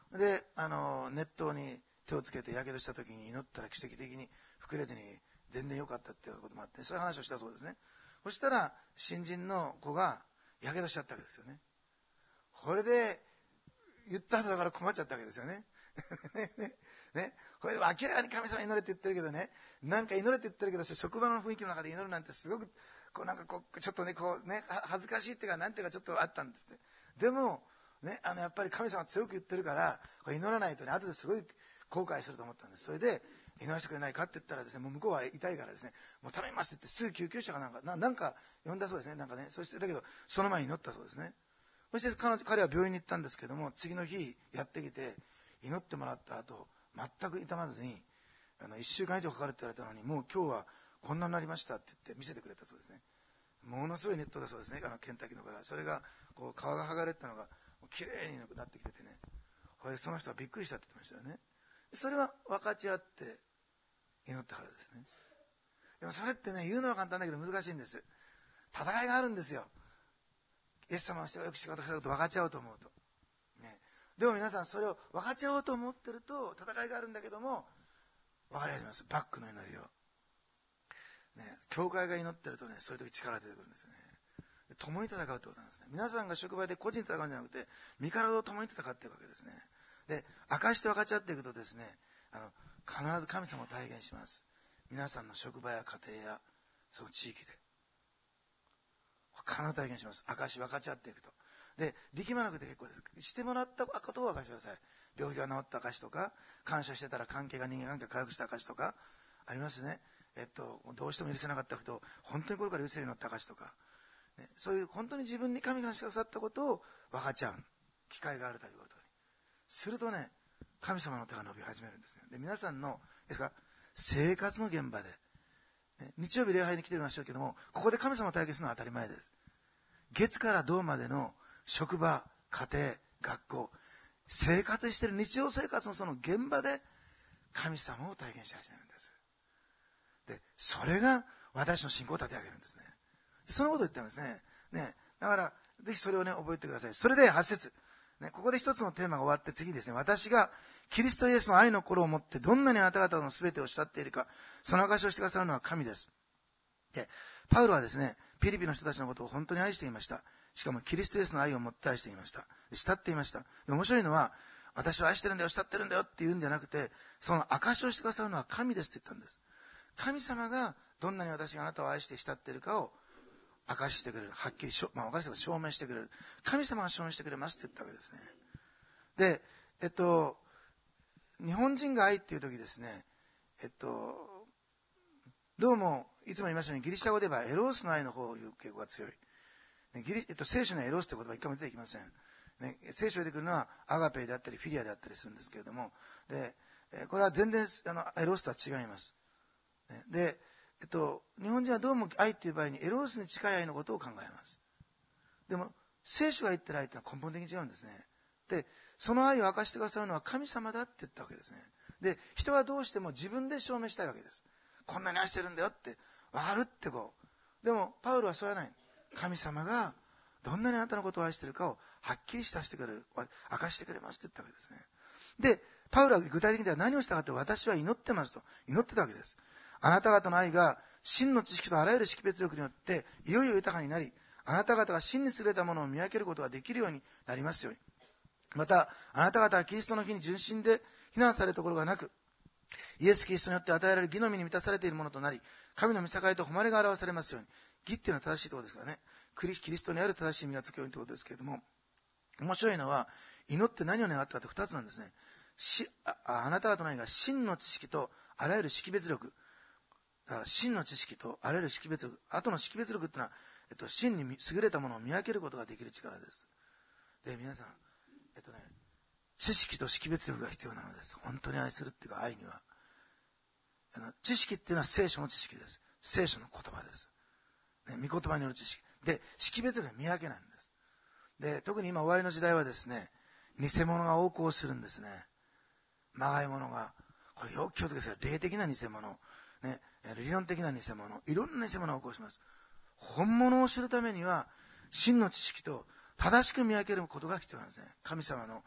で、あの、熱湯に手をつけてやけどした時に祈ったら奇跡的に膨れずに全然良かったっていうこともあって、そういう話をしたそうですね。そしたら、新人の子がやけどしちゃったわけですよね。これで、言った後だから困っちゃったわけですよね。ね、ね、ね。これで明らかに神様に祈れって言ってるけどね、なんか祈れって言ってるけど、職場の雰囲気の中で祈るなんてすごく、こうなんかこう、ちょっとね、こうね、恥ずかしいっていうか、なんていうかちょっとあったんですね。でも、ね、あの、やっぱり神様強く言ってるから、これ祈らないとね、後ですごい後悔すると思ったんです。それで、祈らせてくれないかって言ったらですね、もう向こうは痛いからですね、もう頼みますって言って、すぐ救急車かなんか、ななんか呼んだそうですね、なんかね。そして、だけど、その前に祈ったそうですね。そして彼彼は病院に行ったんですけども、次の日やってきて、祈ってもらった後、全く痛まずに、あの、いっしゅうかん以上かかるって言われたのに、もう今日はこんなになりましたって言って見せてくれたそうですね。ものすごい熱湯だそうですね、あの、ケンタッキーの場合は。それが、こう、皮が剥がれてたのが、きれいになってきててね。その人はびっくりしたって言ってましたよね。それは分かち合って祈ったからですね。でもそれってね、言うのは簡単だけど難しいんです。戦いがあるんですよ。イエス様の人がよくしてくださること分かっちゃおうと思うと。ね。でも皆さんそれを分かっちゃおうと思ってると戦いがあるんだけども、分かり始めます。バックの祈りを。ね。教会が祈ってるとね、そういう時力が出てくるんですね。共に戦うってことなんですね。皆さんが職場で個人で戦うんじゃなくて、身体を共に戦っているわけですね。で、明かして分かち合っていくとですね、あの、必ず神様を体現します。皆さんの職場や家庭や、その地域で。必ず体現します。明かし分かち合っていくと。で、力まなくて結構です。してもらったことを明かしてください。病気が治った証とか、感謝してたら関係が人間関係が回復した証とか、ありますね。えっと、どうしても許せなかった人を、本当にこれから許せるようになった証とか、ね、そういう本当に自分に神がしてくださったことを分かっちゃう機会があるということにするとね、神様の手が伸び始めるんですね。で、皆さんのですか生活の現場で、ね、日曜日礼拝に来ていましたけども、ここで神様を体験するのは当たり前です。月から土までの職場、家庭、学校、生活している日常生活のその現場で神様を体験し始めるんです。で、それが私の信仰を立て上げるんですね。そのことを言ってるんですね。ね。だから、ぜひそれをね、覚えてください。それではち節。ね、ここで一つのテーマが終わって次ですね。私がキリストイエスの愛の心を持ってどんなにあなた方の全てを慕っているか、その証しをしてくださるのは神です。で、パウロはですね、ピリピの人たちのことを本当に愛していました。しかもキリストイエスの愛を持って愛していました。慕っていました。で、面白いのは、私は愛してるんだよ、慕ってるんだよって言うんじゃなくて、その証しをしてくださるのは神ですって言ったんです。神様がどんなに私があなたを愛して慕っているかを明かしてくれる。はっきりしょ、まあ、分かりやすく証明してくれる。神様が証明してくれますって言ったわけですね。で、えっと、日本人が愛っていう時ですね、えっと、どうも、いつも言いましたように、ギリシャ語ではエロースの愛の方を言う傾向が強い。ね、ギリえっと、聖書にはエロースって言葉は一回も出てきません。ね、聖書に出てくるのはアガペであったりフィリアであったりするんですけれども、で、これは全然あのエロースとは違います。ね、で、えっと、日本人はどうも愛っていう場合にエロースに近い愛のことを考えます。でも、聖書が言ってる愛ってのは根本的に違うんですね。で、その愛を明かしてくださるのは神様だって言ったわけですね。で、人はどうしても自分で証明したいわけです。こんなに愛してるんだよって、わかるってこう。でも、パウロはそうやない。神様がどんなにあなたのことを愛しているかをはっきりさせてくれる、明かしてくれますって言ったわけですね。で、パウロは具体的には何をしたかって、私は祈ってますと祈ってたわけです。あなた方の愛が真の知識とあらゆる識別力によっていよいよ豊かになり、あなた方が真に優れたものを見分けることができるようになりますように。また、あなた方はキリストの日に純真で非難されるところがなく、イエス・キリストによって与えられる義の実に満たされているものとなり、神の御境と誉れが表されますように。義っていうのは正しいところですからね。キリストにある正しい実がつくようにということですけれども、面白いのは、祈って何を願ったかって二つなんですね。し あ, あなた方の愛が真の知識とあらゆる識別力。だから真の知識とあらゆる識別力。後の識別力っていうのは、えっと、真に優れたものを見分けることができる力です。で、皆さん、えっとね、知識と識別力が必要なのです。本当に愛するっていうか愛には。あの知識っていうのは聖書の知識です。聖書の言葉です。ね、御言葉による知識。で、識別力が見分けなんです。で、特に今、終わりの時代はですね、偽物が横行するんですね。まがいものが。これよく気をつけてください。霊的な偽物。ね、理論的な偽物。いろんな偽物が横行します。本物を知るためには、真の知識と正しく見分けることが必要なんですね。神様の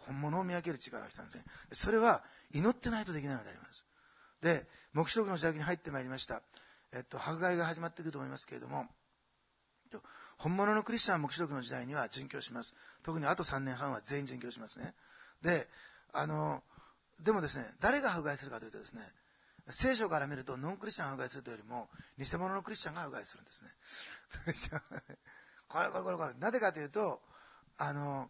本物を見分ける力が来たんですね。それは祈ってないとできないのであります。で、黙示録の時代に入ってまいりました。えっと、迫害が始まってくると思いますけれども、本物のクリスチャンは黙示録の時代には殉教します。特にあとさんねんはんは全員殉教しますね。で、あの、でもですね、誰が迫害するかというとですね、聖書から見るとノンクリスチャンが迫害するというよりも、偽物のクリスチャンが迫害するんですね。これこれこれこれ。なぜかというと、あの、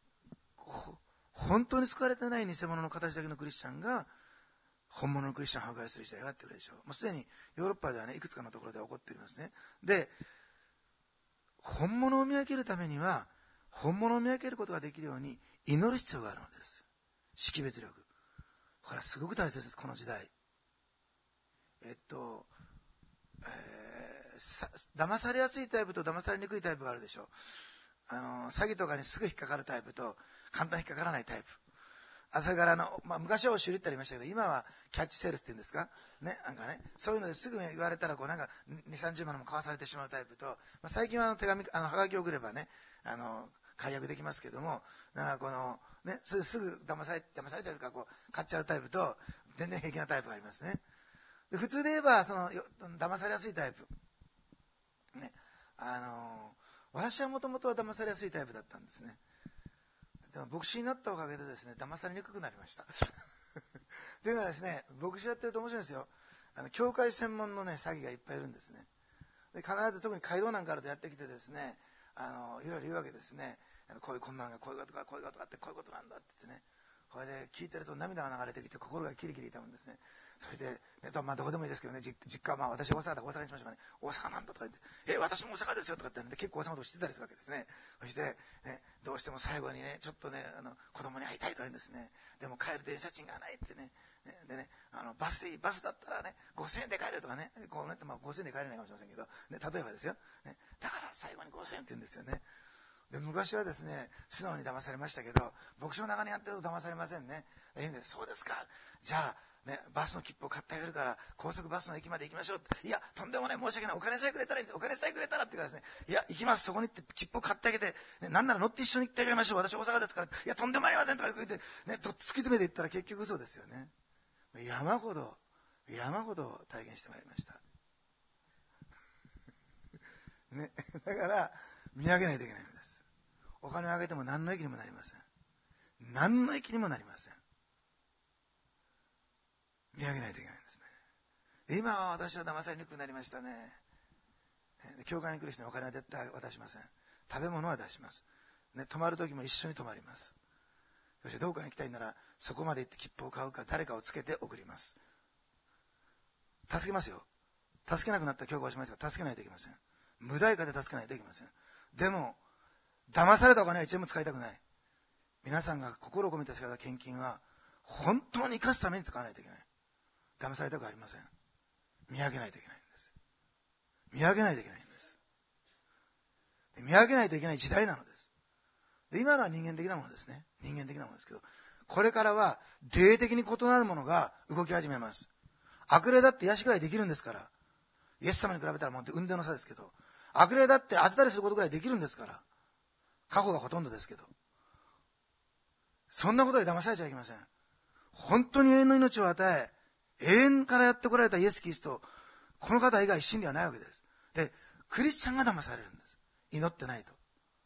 本当に救われてない偽物の形だけのクリスチャンが、本物のクリスチャンを迫害する時代があってるでしょう。もうすでにヨーロッパではね、いくつかのところで起こっていますね。で、本物を見分けるためには、本物を見分けることができるように祈る必要があるのです。識別力。これはすごく大切です、この時代。えっと、えー、さ騙されやすいタイプと騙されにくいタイプがあるでしょう。あの、詐欺とかにすぐ引っかかるタイプと、簡単に引っかからないタイプ。あ、それからあの、まあ、昔は修理ってありましたけど、今はキャッチセールスって言うんですかね、なんかね、そういうのですぐ、ね、言われたら、こうなんか、に、さんじゅうまんも買わされてしまうタイプと、まあ、最近はあの手紙、あの、はがきを送ればね、あの、解約できますけども、なんかこの、ね、それすぐ騙され、騙されちゃうとか、こう、買っちゃうタイプと、全然平気なタイプがありますね。で普通で言えば、その、騙されやすいタイプ。ね、あの、私はもともとは騙されやすいタイプだったんですね。でも牧師になったおかげでですね、騙されにくくなりました。というのはですね、牧師やってると面白いんですよ。あの教会専門のね、詐欺がいっぱいいるんですね。で必ず特に街道なんかからとやってきてですね、あのいろいろ言うわけですね。あのこういう困難がこういうことかこういうことがあってこういうことなんだって言ってね。これで聞いてると涙が流れてきて心がキリキリ痛むんですね。それで、ね、まあどこでもいいですけどね、実家はまあ私大阪だ大阪にしましょうかね。大阪なんだとか言って、え、私も大阪ですよとかって、ね、結構大阪のこと知ってたりするわけですね。そして、ね、どうしても最後にね、ちょっとね、あの子供に会いたいと言うんですね。でも帰る電車賃がないってね。でね、あのバスでいい、バスだったらね、ごせんえんで帰るとかね、こうね、まあ、ごせんえんで帰れないかもしれませんけど、ね、例えばですよ、ね、だから最後にごせんえんって言うんですよね。で昔はですね、素直に騙されましたけど、牧師の中にやってると騙されませんね。いいんです。そうですか。じゃあ、ね、バスの切符を買ってあげるから、高速バスの駅まで行きましょう。いや、とんでもない、申し訳ない。お金さえくれたらいいんです。お金さえくれたらって言うからですね、いや、行きます。そこに行って切符を買ってあげて、ね、なんなら乗って一緒に行ってあげましょう。私大阪ですから。いや、とんでもありませんとか言って、ね、と突き詰めていったら結局嘘ですよね。山ほど、山ほど体験してまいりました。ね、だから、見上げないといけないのです。お金をあげても何の益にもなりません。何の益にもなりません。見上げないといけないんですね。今は私は騙されにくくなりましたね。教会に来る人にお金は絶対渡しません。食べ物は出します。ね、泊まる時も一緒に泊まります。そしてどこかに行きたいならそこまで行って切符を買うか誰かをつけて送ります。助けますよ。助けなくなったら教会をしますが助けないといけません。無代価で助けないといけません。でも騙されたお金はいちえんも使いたくない。皆さんが心を込めて使った献金は本当に生かすために使わないといけない。騙されたくありません。見上げないといけないんです。見上げないといけないんです。で見上げないといけない時代なのです。で今のは人間的なものですね。人間的なものですけど、これからは霊的に異なるものが動き始めます。悪霊だって癒しくらいできるんですから。イエス様に比べたらもう運命の差ですけど、悪霊だって当てたりすることぐらいできるんですから。過去がほとんどですけど、そんなことで騙されちゃいけません。本当に永遠の命を与え、永遠からやってこられたイエス・キリスト、この方以外真理はないわけです。で、クリスチャンが騙されるんです。祈ってないと。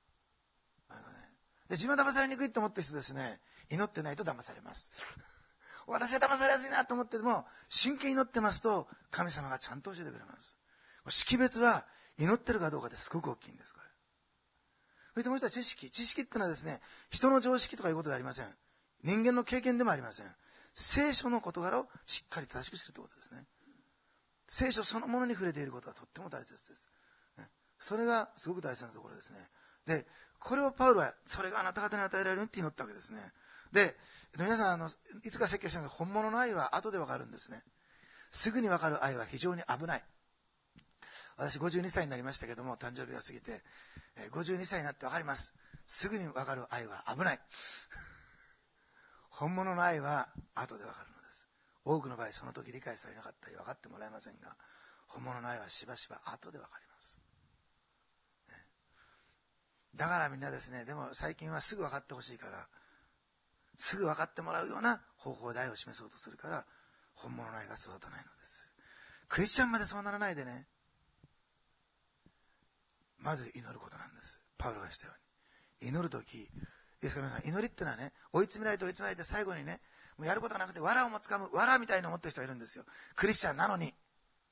で自分は騙されにくいと思ってる人ですね、祈ってないと騙されます。私は騙されやすいなと思ってても、真剣に祈ってますと、神様がちゃんと教えてくれます。識別は祈ってるかどうかですごく大きいんです、これ。そしてもう一つは知識。知識ってのはですね、人の常識とかいうことではありません。人間の経験でもありません。聖書の事柄をしっかり正しく知るということですね。聖書そのものに触れていることはとっても大切です。それがすごく大切なところですね。で、これをパウロは、それがあなた方に与えられるって祈ったわけですね。で、皆さん、あの、いつか説教したのが本物の愛は後でわかるんですね。すぐにわかる愛は非常に危ない。私ごじゅうにさいになりましたけども、誕生日が過ぎて、ごじゅうにさいになってわかります。すぐにわかる愛は危ない。本物の愛は後でわかるのです。多くの場合その時理解されなかったり分かってもらえませんが、本物の愛はしばしば後でわかります。だからみんなですね、でも最近はすぐ分かってほしいから、 すぐ分かってもらうような方法で愛を示そうとするから、本物の愛が育たないのです。クリスチャンまでそうならないでね、まず祈ることなんです。パウロがしたように。祈るとき、いいですか皆さん、祈りってのはね、追い詰められて追い詰められて最後にね、もうやることがなくて、藁をもつかむ、藁みたいに思ってる人がいるんですよ。クリスチャンなのに。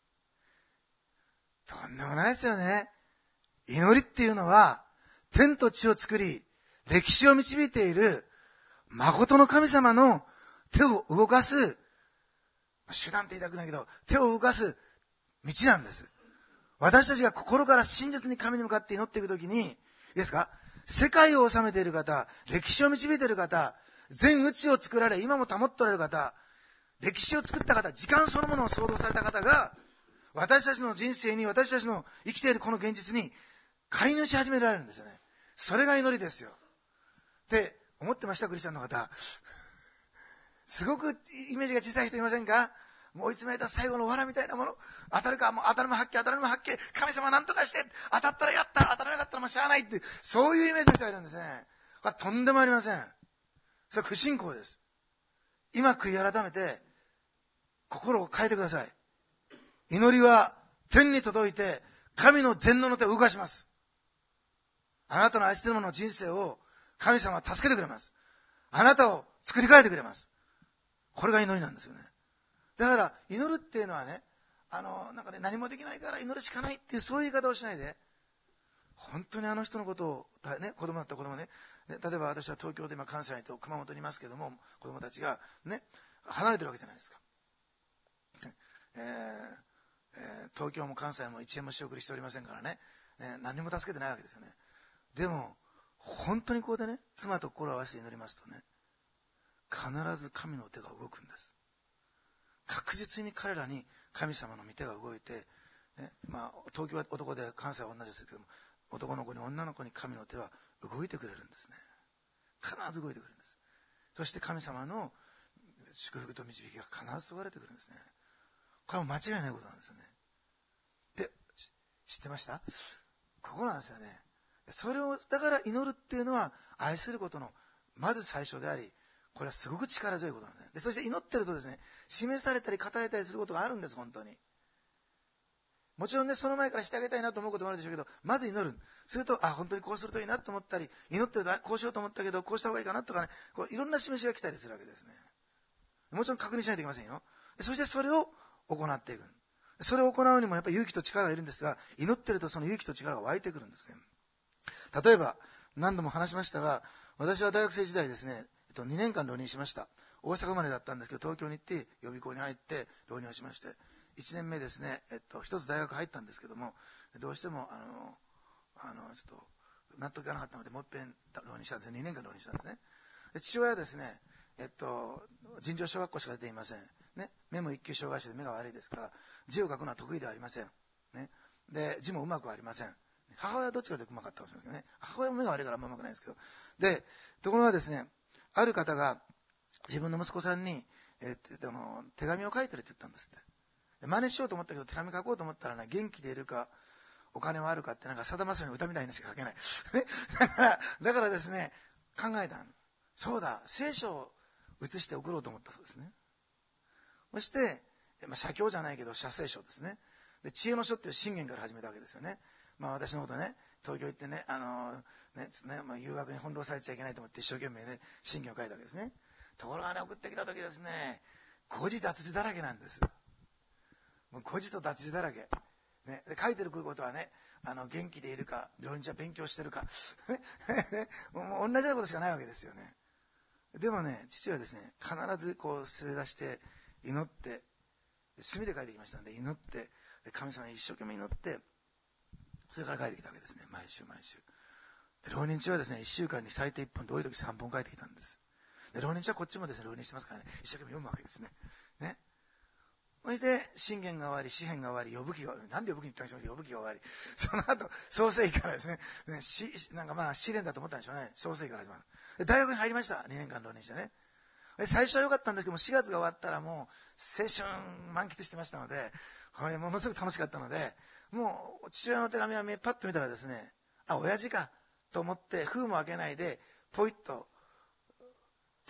とんでもないですよね。祈りっていうのは、天と地を作り、歴史を導いている、誠の神様の手を動かす、手段って言いたくないけど、手を動かす道なんです。私たちが心から真実に神に向かって祈っていくときに、いいですか？世界を治めている方、歴史を導いている方、全宇宙を作られ、今も保っておられる方、歴史を作った方、時間そのものを創造された方が、私たちの人生に、私たちの生きているこの現実に介入し始められるんですよね。それが祈りですよ。って思ってました、クリスチャンの方。すごくイメージが小さい人いませんか？もう追い詰められた最後の藁みたいなもの、当たるか、もう当たるも発見、当たるも発見、神様なんとかして、当たったらやった、当たらなかったらもうしゃあないって、そういうイメージの人がいるんですね。これはとんでもありません。それは不信仰です。今悔い改めて、心を変えてください。祈りは天に届いて、神の全能の手を動かします。あなたの愛している者の人生を神様は助けてくれます。あなたを作り変えてくれます。これが祈りなんですよね。だから祈るっていうのはね、あのなんかね、何もできないから祈るしかないっていうそういう言い方をしないで、本当にあの人のことを、ね、子供だった子供ね、ね、例えば私は東京で今関西と熊本にいますけども、子供たちがね離れてるわけじゃないですか。ねえーえー、東京も関西もいちえんも仕送りしておりませんからね、ね何も助けてないわけですよね。でも本当にこうでね、妻と心を合わせて祈りますとね、必ず神の手が動くんです。確実に彼らに神様の御手が動いて、ね、まあ、東京は男で関西は同じですけども、男の子に女の子に神の手は動いてくれるんですね。必ず動いてくれるんです。そして神様の祝福と導きが必ず注がれてくるんですね。これは間違いないことなんですよね。で、知ってました？ここなんですよね。それをだから祈るっていうのは愛することのまず最初であり、これはすごく力強いことなんですね。でそして祈ってるとですね、示されたり語られたりすることがあるんです。本当にもちろんね、その前からしてあげたいなと思うこともあるでしょうけど、まず祈る。すると、あ、本当にこうするといいなと思ったり、祈ってるとこうしようと思ったけどこうした方がいいかなとかね、こういろんな示しが来たりするわけですね。もちろん確認しないといけませんよ。そしてそれを行っていく。それを行うにもやっぱり勇気と力がいるんですが、祈ってるとその勇気と力が湧いてくるんですね。例えば何度も話しましたが、私は大学生時代ですね、えっと、にねんかん浪人しました。大阪生まれだったんですけど、東京に行って予備校に入って浪人をしまして、いちねんめですね、えっと、一つ大学入ったんですけども、どうしてもあのあのちょっと納得いかなかったので、もう一遍浪人したんです。にねんかん浪人したんですね。で父親はですね、えっと、尋常小学校しか出ていません、ね、目も一級障害者で目が悪いですから字を書くのは得意ではありません、ね、で字もうまくはありません。母親はどっちかというとうまかったかもしれないけどね、母親も目が悪いからあんまうまくないんですけど、でところがですね、ある方が自分の息子さんに、えー、あの手紙を書いてるって言ったんですって。で真似しようと思ったけど、手紙書こうと思ったらね、元気でいるかお金はあるかって、なんかさだまさしの歌みたいにしか書けないだからだからですね、考えた。そうだ、聖書を写して送ろうと思ったそうですね。そして、まあ、写経じゃないけど写聖書ですね。で知恵の書っていう信玄から始めたわけですよね。まあ私のことね、東京行ってね、あのねね、まあ、誘惑に翻弄されちゃいけないと思って一生懸命ね信玄を書いたわけですね。ところがね、送ってきた時ですね、誤字脱字だらけなんです。もう誤字と脱字だらけ、ね、で書いてることはね、あの元気でいるか、両日は勉強してるかもう同じようなことしかないわけですよね。でもね、父はですね、必ずこう据え出して祈って、墨で書いてきましたので祈って、神様に一生懸命祈って、それから書いてきたわけですね、毎週毎週。で浪人中はですね、いっしゅうかんに最低いっぽんで多い時さんぼん書いてきたんです。で浪人中はこっちもですね、浪人してますからね、一生懸命読むわけですね。ね。そして信玄が終わり、詩篇が終わり、呼ぶ記が終わり、なんで呼ぶ記に言ったんでしょう、呼ぶ記が終わり、その後創世記からですね、ねしなんかまあ試練だと思ったんでしょうね、創世記から始まる。で大学に入りました、にねんかん浪人してね。で最初は良かったんですけども、しがつが終わったらもう青春満喫してましたので、はい、ものすごく楽しかったので、もう父親の手紙はパッと見たらですね、あ、親父かと思って封も開けないでポイッと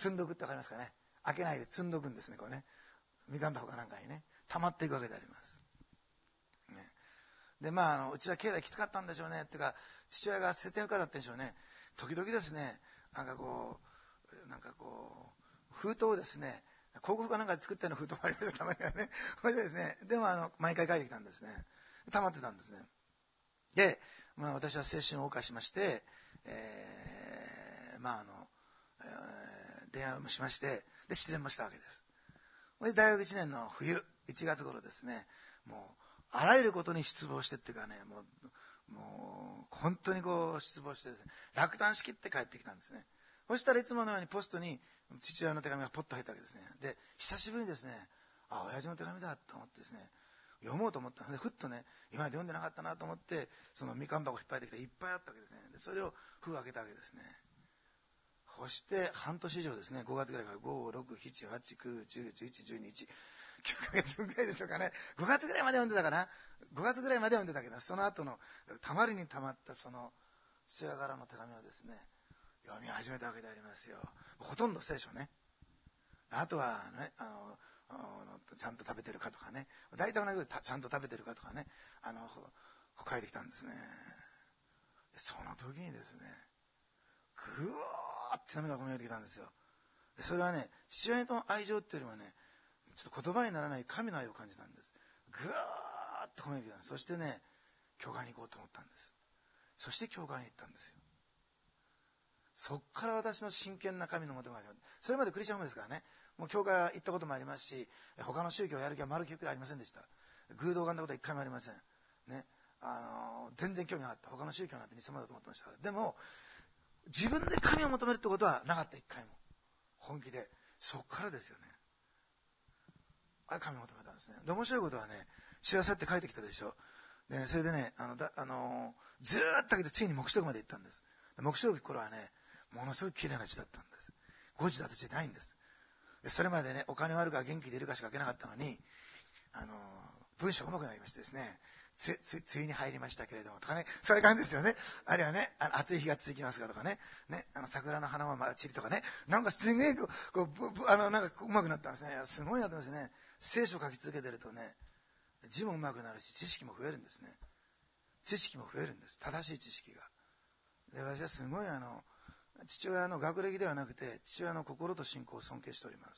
積んどくってわかりますかね。開けないで積んどくんですね、これね。みかん箱かなんかにね、溜まっていくわけであります。ね、で、まあ、あの、うちは経済きつかったんでしょうね。っていうか、父親が節約家だったんでしょうね。時々ですね、なんかこう、なんかこう、封筒をですね、広告かなんかで作ったような封筒もありました、たまにはね。それでですね、でもあの、毎回書いてきたんですね。溜まってたんですね。で、まあ私は青春を謳歌しまして、えー、まああの、えー、恋愛もしまして、で、失恋もしたわけです。で、大学いちねんの冬、いちがつ頃ですね、もう、あらゆることに失望してっていうかね、もう、もう、本当にこう、失望してですね、落胆しきって帰ってきたんですね。そしたらいつものようにポストに父親の手紙がポッと入ったわけですね。で、久しぶりにですね、あ、親父の手紙だと思ってですね、読もうと思ったので、ふっとね、今まで読んでなかったなと思って、そのみかん箱を引っ張ってきていっぱいあったわけですね。で、それを封を開けたわけですね。そして半年以上ですね、ごがつぐらいからご、ろく、しち、はち、く、じゅう、じゅういち、じゅうに、きゅうかげつぐらいでしょうかね。ごがつぐらいまで読んでたかな。ごがつぐらいまで読んでたけど、その後のたまりにたまったその父親からの手紙をですね、読み始めたわけでありますよ。ほとんど聖書ね。あとはね、あの、ちゃんと食べてるかとかね、大体同じことちゃんと食べてるかとかね、あの、書いてきたんですね。その時にですね、ぐーって涙がこみ上げてきたんですよ。それはね、父親の愛情っていうよりもね、ちょっと言葉にならない神の愛を感じたんです。ぐーっとこみ上げてきたんです。そしてね、教会に行こうと思ったんです。そして教会に行ったんですよ。そっから私の真剣な神のもとが始まった。それまでクリスチャンホームですからね、もう教会行ったこともありますし、他の宗教をやる気は丸きゅうくらいありませんでした。偶道がんだことは一回もありません。ね、あのー、全然興味なかった。他の宗教なんて偽物だと思ってましたから。でも、自分で神を求めるってことはなかった、一回も。本気で。そっからですよね。あれ、神を求めたんですね。で、面白いことはね、主が去って帰ってきたでしょ。で、それでね、あの、だあのー、ずーっと開けてついに黙示録まで行ったんです。黙示録頃はね、ものすごい綺麗な字だったんです。誤字だと字ないんです。で、それまでね、お金はあるか元気でいるかしか書けなかったのに、あのー、文章が上手くなりましてですね、つ、つ、ついに入りましたけれども、とかね、そういう感じですよね。あるいはね、あの暑い日が続きますがとかね、ね、あの桜の花はまちりとかね、なんかすげえこう、こうぶぶあの、なんか上手くなったんですね。すごいなってますね。聖書を書き続けてるとね、字も上手くなるし、知識も増えるんですね。知識も増えるんです。正しい知識が。で、私はすごいあの、父親の学歴ではなくて、父親の心と信仰を尊敬しております。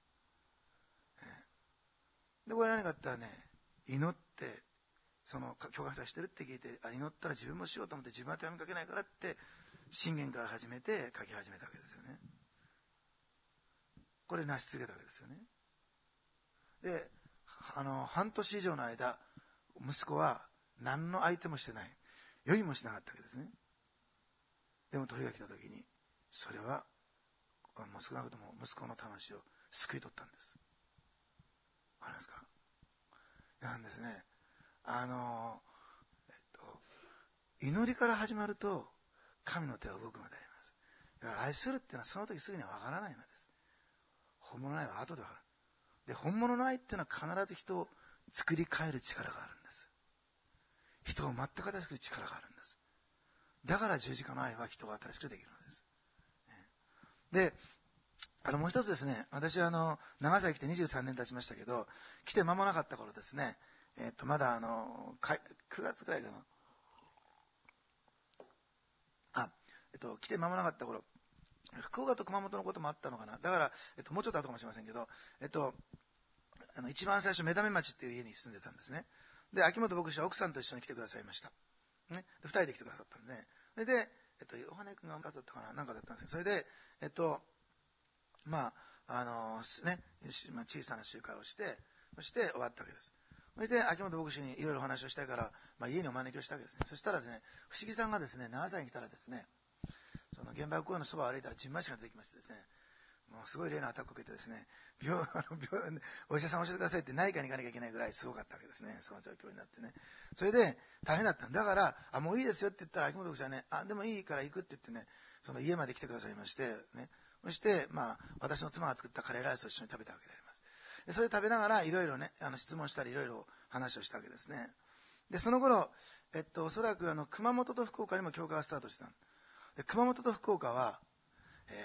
で、これ何かって言ったらね、祈って、その、教会の人がしてるって聞いて、あ、祈ったら自分もしようと思って自分は手紙書けないからって、信玄から始めて書き始めたわけですよね。これ成し続けたわけですよね。で、あの、半年以上の間、息子は何の相手もしてない。酔いもしなかったわけですね。でも時が来た時に、それは、もう少なくとも息子の魂を救い取ったんです。わかりますか？なんですね。あの、えっと、祈りから始まると、神の手は動くのであります。だから愛するっていうのはその時すぐにはわからないのです。本物の愛は後でわかる。で、本物の愛っていうのは必ず人を作り変える力があるんです。人を全く新しく力があるんです。だから十字架の愛は人が新しくできるのです。で、あのもう一つですね、私はあの長崎来てにじゅうさんねん経ちましたけど、来て間もなかった頃ですね、えっとまだあのくがつくらいかな、あ、えっと来て間もなかった頃、福岡と熊本のこともあったのかな、だから、えっと、もうちょっと後かもしれませんけど、えっとあの一番最初目覚町っていう家に住んでたんですね。で、秋元牧師は奥さんと一緒に来てくださいました。ね、で二人で来てくださったんですね。それで、えっと、ヨハネ君がだったかな、なんかだったんですけど、それで、えっと、まあ、あのー、ね、小さな集会をして、そして終わったわけです。それで、秋元牧師にいろいろお話をしたいから、まあ、家にお招きをしたわけですね。そしたらですね、不思議さんがですね、長崎に来たらですね、その原爆公園のそばを歩いたら、ジンマシンが出てきましてですね、もうすごい例のアタックを受けてですね、病あの病お医者さん教えてくださいって内科に行かなきゃいけないぐらいすごかったわけですね、その状況になってね。それで大変だったんだから、あ、もういいですよって言ったら、秋元牧師はね、あ、でもいいから行くって言ってね、その家まで来てくださいまして、ね、そして、まあ、私の妻が作ったカレーライスを一緒に食べたわけであります。でそれで食べながら、いろいろね、あの質問したり、いろいろ話をしたわけですね。で、その頃、えっと、おそらくあの熊本と福岡にも教会がスタートした。で、熊本と福岡は、えー、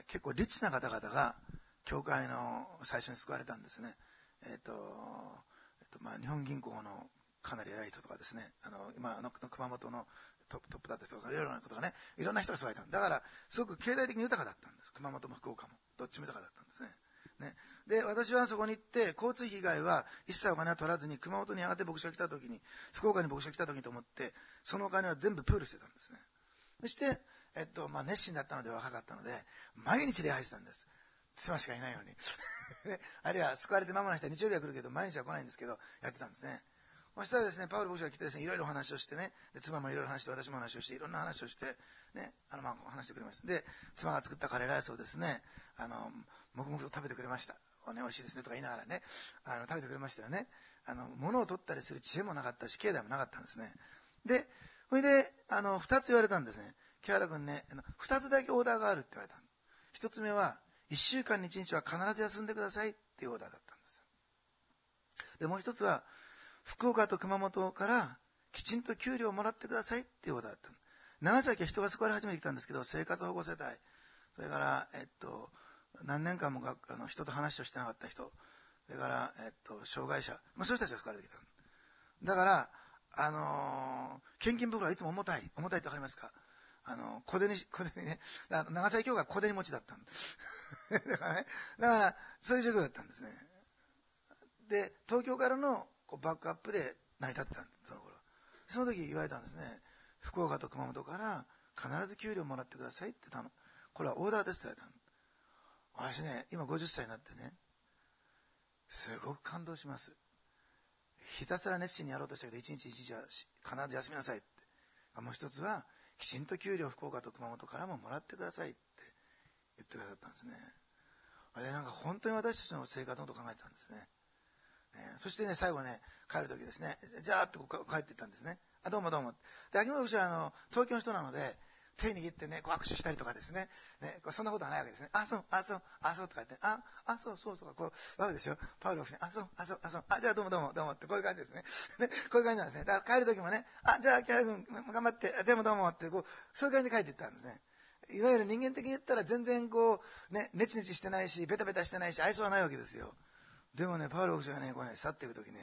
結構リッチな方々が教会の最初に救われたんですね。えっ、ー、と、えっと、まあ、日本銀行のかなり偉い人とかですね、あの、今の熊本のトップ、トップだった人とか、いろいろなことがね、いろんな人が救われた。だから、すごく経済的に豊かだったんです。熊本も福岡も。どっちも豊かだったんですね。ね。で、私はそこに行って、交通費以外は一切お金は取らずに、熊本にやがて牧師が来た時に、福岡に牧師が来た時と思って、そのお金は全部プールしてたんですね。そして、えっと、まあ、熱心だったので若かったので、毎日礼拝してたんです。妻しかいないのに。あるいは救われて間もない人は日曜日は来るけど、毎日は来ないんですけど、やってたんですね。そしたらですね、パウロ牧師が来てですね、いろいろ話をしてね、で妻もいろいろ話して、私も話をして、いろんな話をして、ね、あの、まあ、話してくれました。で、妻が作ったカレーライスをですね、あの、黙々と食べてくれました。おね、美味しいですねとか言いながらね、あの、食べてくれましたよね。あの、物を取ったりする知恵もなかったし、境内もなかったんですね。で、それで、あの、二つ言われたんですね。木原君ね、二つだけオーダーがあるって言われた。一つ目は、一週間に一日は必ず休んでくださいっていうオーダーだったんですよ。で、もう一つは、福岡と熊本からきちんと給料をもらってくださいっていうオーダーだった。長崎は人が救われ始めてきたんですけど、生活保護世帯、それから、えっと、何年間もがあの人と話をしてなかった人、それから、えっと、障害者、まあ、そういう人たちが救われてきた。だから、あのー、献金袋はいつも重たい。重たいってわかりますか？あの、小手に、小手にね、長崎教会は小手に持ちだったんだからね、だから、そういう状況だったんですね。で、東京からのこうバックアップで成り立ってたんです、その頃。その時言われたんですね。福岡と熊本から必ず給料もらってくださいって言ったの。これはオーダーですって言われたの。私ね、今ごじゅっさいになってね、すごく感動します。ひたすら熱心にやろうとしたけど、一日一日は必ず休みなさいって。もう一つは、きちんと給料福岡と熊本からももらってくださいって言ってくださったんですね。あれなんか本当に私たちの生活のことを考えてたんですね。ね、そしてね、最後ね、帰る時ですね、じゃあって帰っていったんですね。あ、どうもどうも。で、秋元牧師はあの、東京の人なので、手握ってね、こう握手したりとかですね。ね、そんなことはないわけですね。あ、そう、あ、そう、あ、そうとか言って、あ、あ、そう、そうとか、こう、わかるでしょ？パウロ牧師、あ、そう、あ、そう、あ、そう、あ、じゃあどうもどうも、どうもって、こういう感じですね。ね、こういう感じなんですね。だから帰る時もね、あ、じゃあ、キャラ君、頑張って、でもどうもって、こう、そういう感じで帰っていったんですね。いわゆる人間的に言ったら全然こう、ね、ネチネチしてないし、ベタベタしてないし、愛想はないわけですよ。でもね、パウロ牧師がね、こうね、去っていく時ね、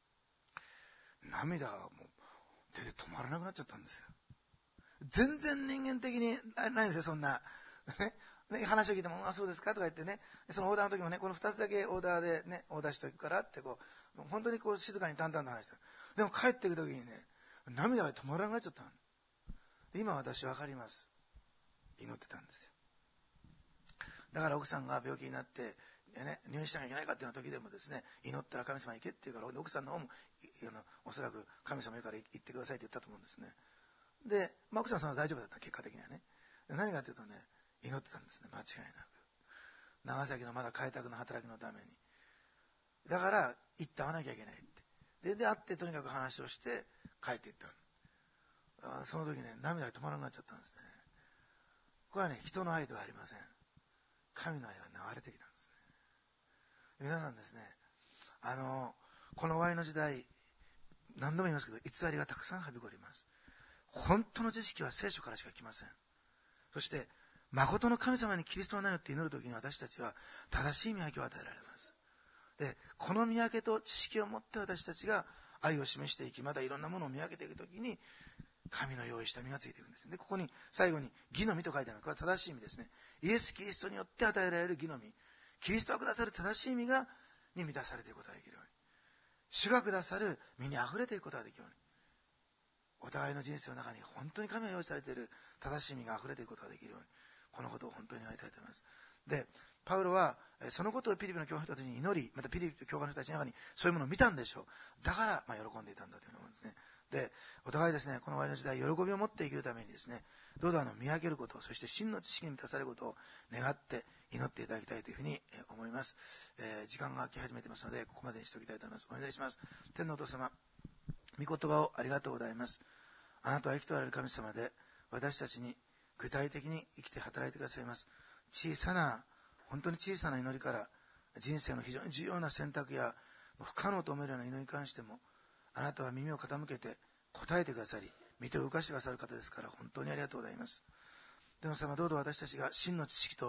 涙がもう出て止まらなくなっちゃったんですよ。全然人間的にないんですよ、そんな。ね、話を聞いても、あ、そうですかとか言ってね、そのオーダーの時もね、このふたつだけオーダーでね、オーダーしておくからってこう、本当にこう静かに淡々と話した。でも帰っていく時にね、涙が止まらなくなっちゃった。今私分かります。祈ってたんですよ。だから奥さんが病気になって、ね、入院しなきゃいけないかっていうような時でもですね、祈ったら神様行けって言うから、奥さんの方もあのおそらく神様言うから行ってくださいって言ったと思うんですね。で、まあ、奥さんその大丈夫だった、結果的にはね。何かというとね、祈ってたんですね、間違いなく。長崎のまだ開拓の働きのために。だから行って会わなきゃいけないって。で、で会ってとにかく話をして帰っていった。あその時ね、涙が止まらなくなっちゃったんですね。これはね、人の愛ではありません。神の愛が流れてきたんですね。皆なんですね、あのこの終わりの時代、何度も言いますけど、偽りがたくさんはびこります。本当の知識は聖書からしか来ません。そして誠の神様にキリストの名によって祈るときに、私たちは正しい見分けを与えられます。で、この見分けと知識を持って私たちが愛を示していき、またいろんなものを見分けていくときに、神の用意した実がついていくんです。で、ここに最後に義の実と書いてあるのは、これは正しい実ですね。イエス・キリストによって与えられる義の実。キリストがくださる正しい実がに満たされていくことができるように、主がくださる実にあふれていくことができるように、お互いの人生の中に本当に神が用意されている正しい実があふれていくことができるように、このことを本当に願いたいと思います。で、パウロはそのことをピリピの教会の人たちに祈り、またピリピの教会の人たちの中にそういうものを見たんでしょう。だからまあ喜んでいたんだというふうに思うんですね。で、お互いですね、この終わりの時代、喜びを持って生きるためにですね、どうぞあの見分けること、そして真の知識に満たされることを願って祈っていただきたいというふうに思います。えー、時間が来始めてますので、ここまでにしておきたいと思います。お祈りします。天のお父様、御言葉をありがとうございます。あなたは生きとられる神様で、私たちに具体的に生きて働いてくださいます。小さな、本当に小さな祈りから、人生の非常に重要な選択や不可能と思えるような祈りに関しても、あなたは耳を傾けて答えてくださり、御手を動かしてくださる方ですから、本当にありがとうございます。天の様、どうぞ私たちが真の知識と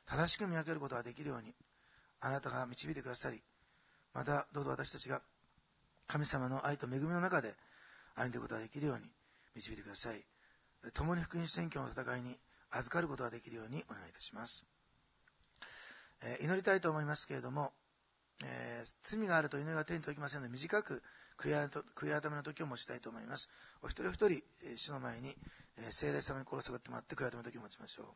正しく見分けることができるようにあなたが導いてくださり、またどうぞ私たちが神様の愛と恵みの中で歩んでいくことができるように導いてください。共に福音宣教の戦いに預かることができるようにお願いいたします。えー、祈りたいと思いますけれども、えー、罪があると祈りが手に届きませんので、短く悔い改めの時を持ちたいと思います。お一人お一人、えー、主の前に、えー、聖霊様に心を探ってもらって悔い改めの時を持ちましょう。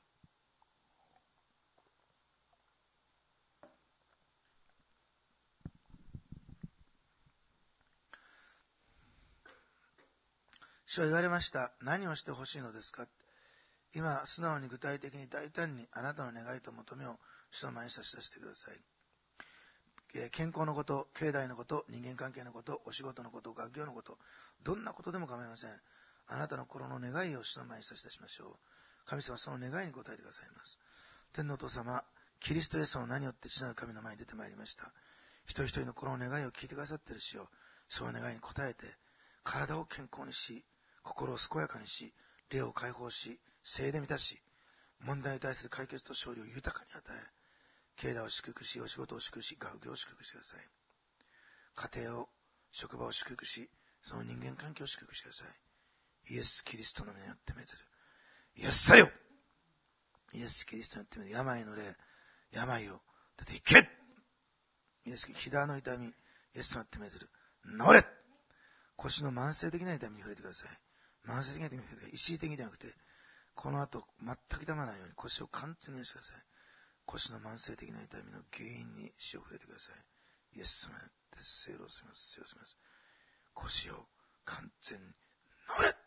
主は言われました。何をしてほしいのですか。今、素直に具体的に大胆にあなたの願いと求めを主の前に差し出してください。健康のこと、経済のこと、人間関係のこと、お仕事のこと、学業のこと、どんなことでも構いません。あなたの心の願いを主の前に差し出しましょう。神様はその願いに応えてくださいます。天のお父様、キリストイエスの名によって父なる神の前に出てまいりました。一人一人の心の願いを聞いてくださっている主よ、その願いに応えて、体を健康にし、心を健やかにし、霊を解放し、聖で満たし、問題に対する解決と勝利を豊かに与え、経済を祝福し、お仕事を祝福し、学業を祝福してください。家庭を、職場を祝福し、その人間関係を祝福してください。イエス・キリストの名によって命ずる。イエスさよ、イエス・キリストによって命ずる。病の霊、病を出ていけ。イエス・膝の痛み、イエスによって命ずる。治れ。腰の慢性的な痛みに触れてください。慢性的な痛みに触れてください。一時的ではなくて、この後全く痛まないように腰を完全に癒してください。腰の慢性的な痛みの原因に死を触れてください。イエス様によって聖霊をします、聖霊をします。腰を完全に治れ。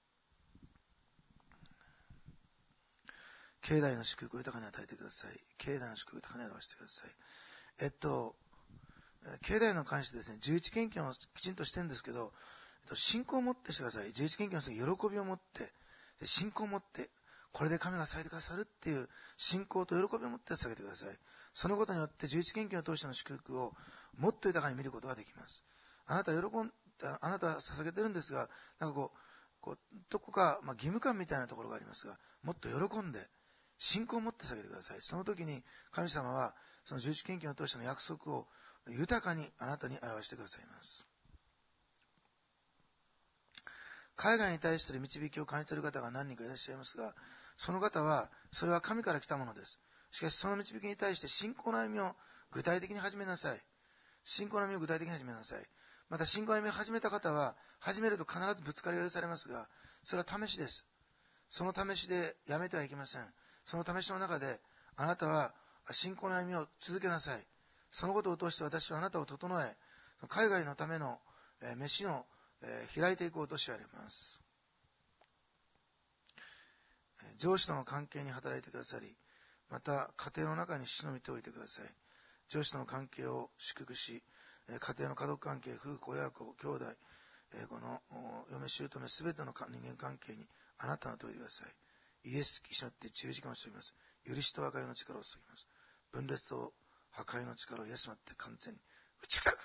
境内の祝福を豊かに与えてください。境内の祝福を豊かに表してください。えっと、境内の関してですね、十一献金をきちんとしてるんですけど、信仰を持ってしてください。十一献金の時に喜びを持って、信仰を持って、これで神が捧げてくださるっていう信仰と喜びを持って捧げてください。そのことによって十一献金を通しての祝福をもっと豊かに見ることができます。あなた喜んあなたは捧げてるんですが、なんかこう、こうどこか、まあ、義務感みたいなところがありますが、もっと喜んで信仰を持って捧げてください。その時に神様はその十一献金を通しての約束を豊かにあなたに表してくださいます。海外に対する導きを感じている方が何人かいらっしゃいますが、その方はそれは神から来たものです。しかしその導きに対して信仰の歩みを具体的に始めなさい。信仰の歩みを具体的に始めなさい。また信仰の歩みを始めた方は始めると必ずぶつかりが許されますが、それは試しです。その試しでやめてはいけません。その試しの中であなたは信仰の歩みを続けなさい。そのことを通して私はあなたを整え、海外のための飯の開いていこうとしております。上司との関係に働いてくださり、また家庭の中に忍びておいてください。上司との関係を祝福し、家庭の家族関係、夫婦、親子、兄弟、この嫁姑すべての人間関係にあなたの問いてください。イエス・キリストによって十字架をしております。許しと和解の力を注ぎます。分裂と破壊の力をイエスによって完全に打ち砕く。イ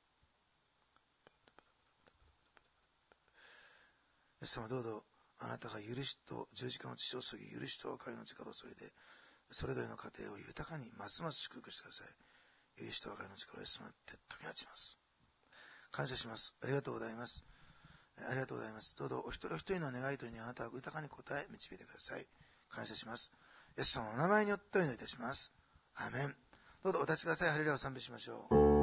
エス様どうぞあなたが許しと十字架の血を注ぎ、許しと和解の力を注いで、それぞれの家庭を豊かにますます祝福してください。許しと和解の力をイエス様によって解き放ちます。感謝します。ありがとうございます。ありがとうございます。どうぞお一人お一人の願いというにあなたは豊かに応え導いてください。感謝します。イエス様のお名前によってお祈りいたします。アーメン。どうぞお立ちください。ハレルヤを賛美しましょう。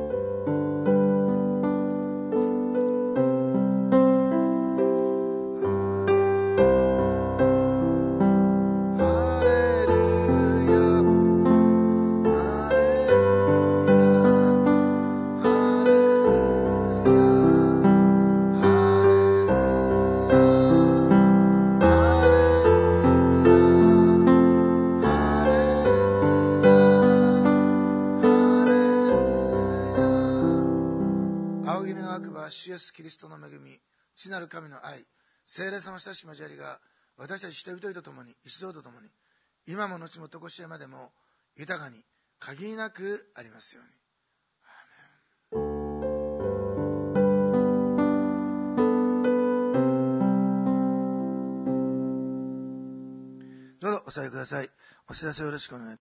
主イエスキリストの恵み、父なる神の愛、聖霊様の親しき交わりが私たち人々と共に、一同と共に、今も後も常しえまでも豊かに限りなくありますように。どうぞお座りください。お知らせをよろしくお願いします。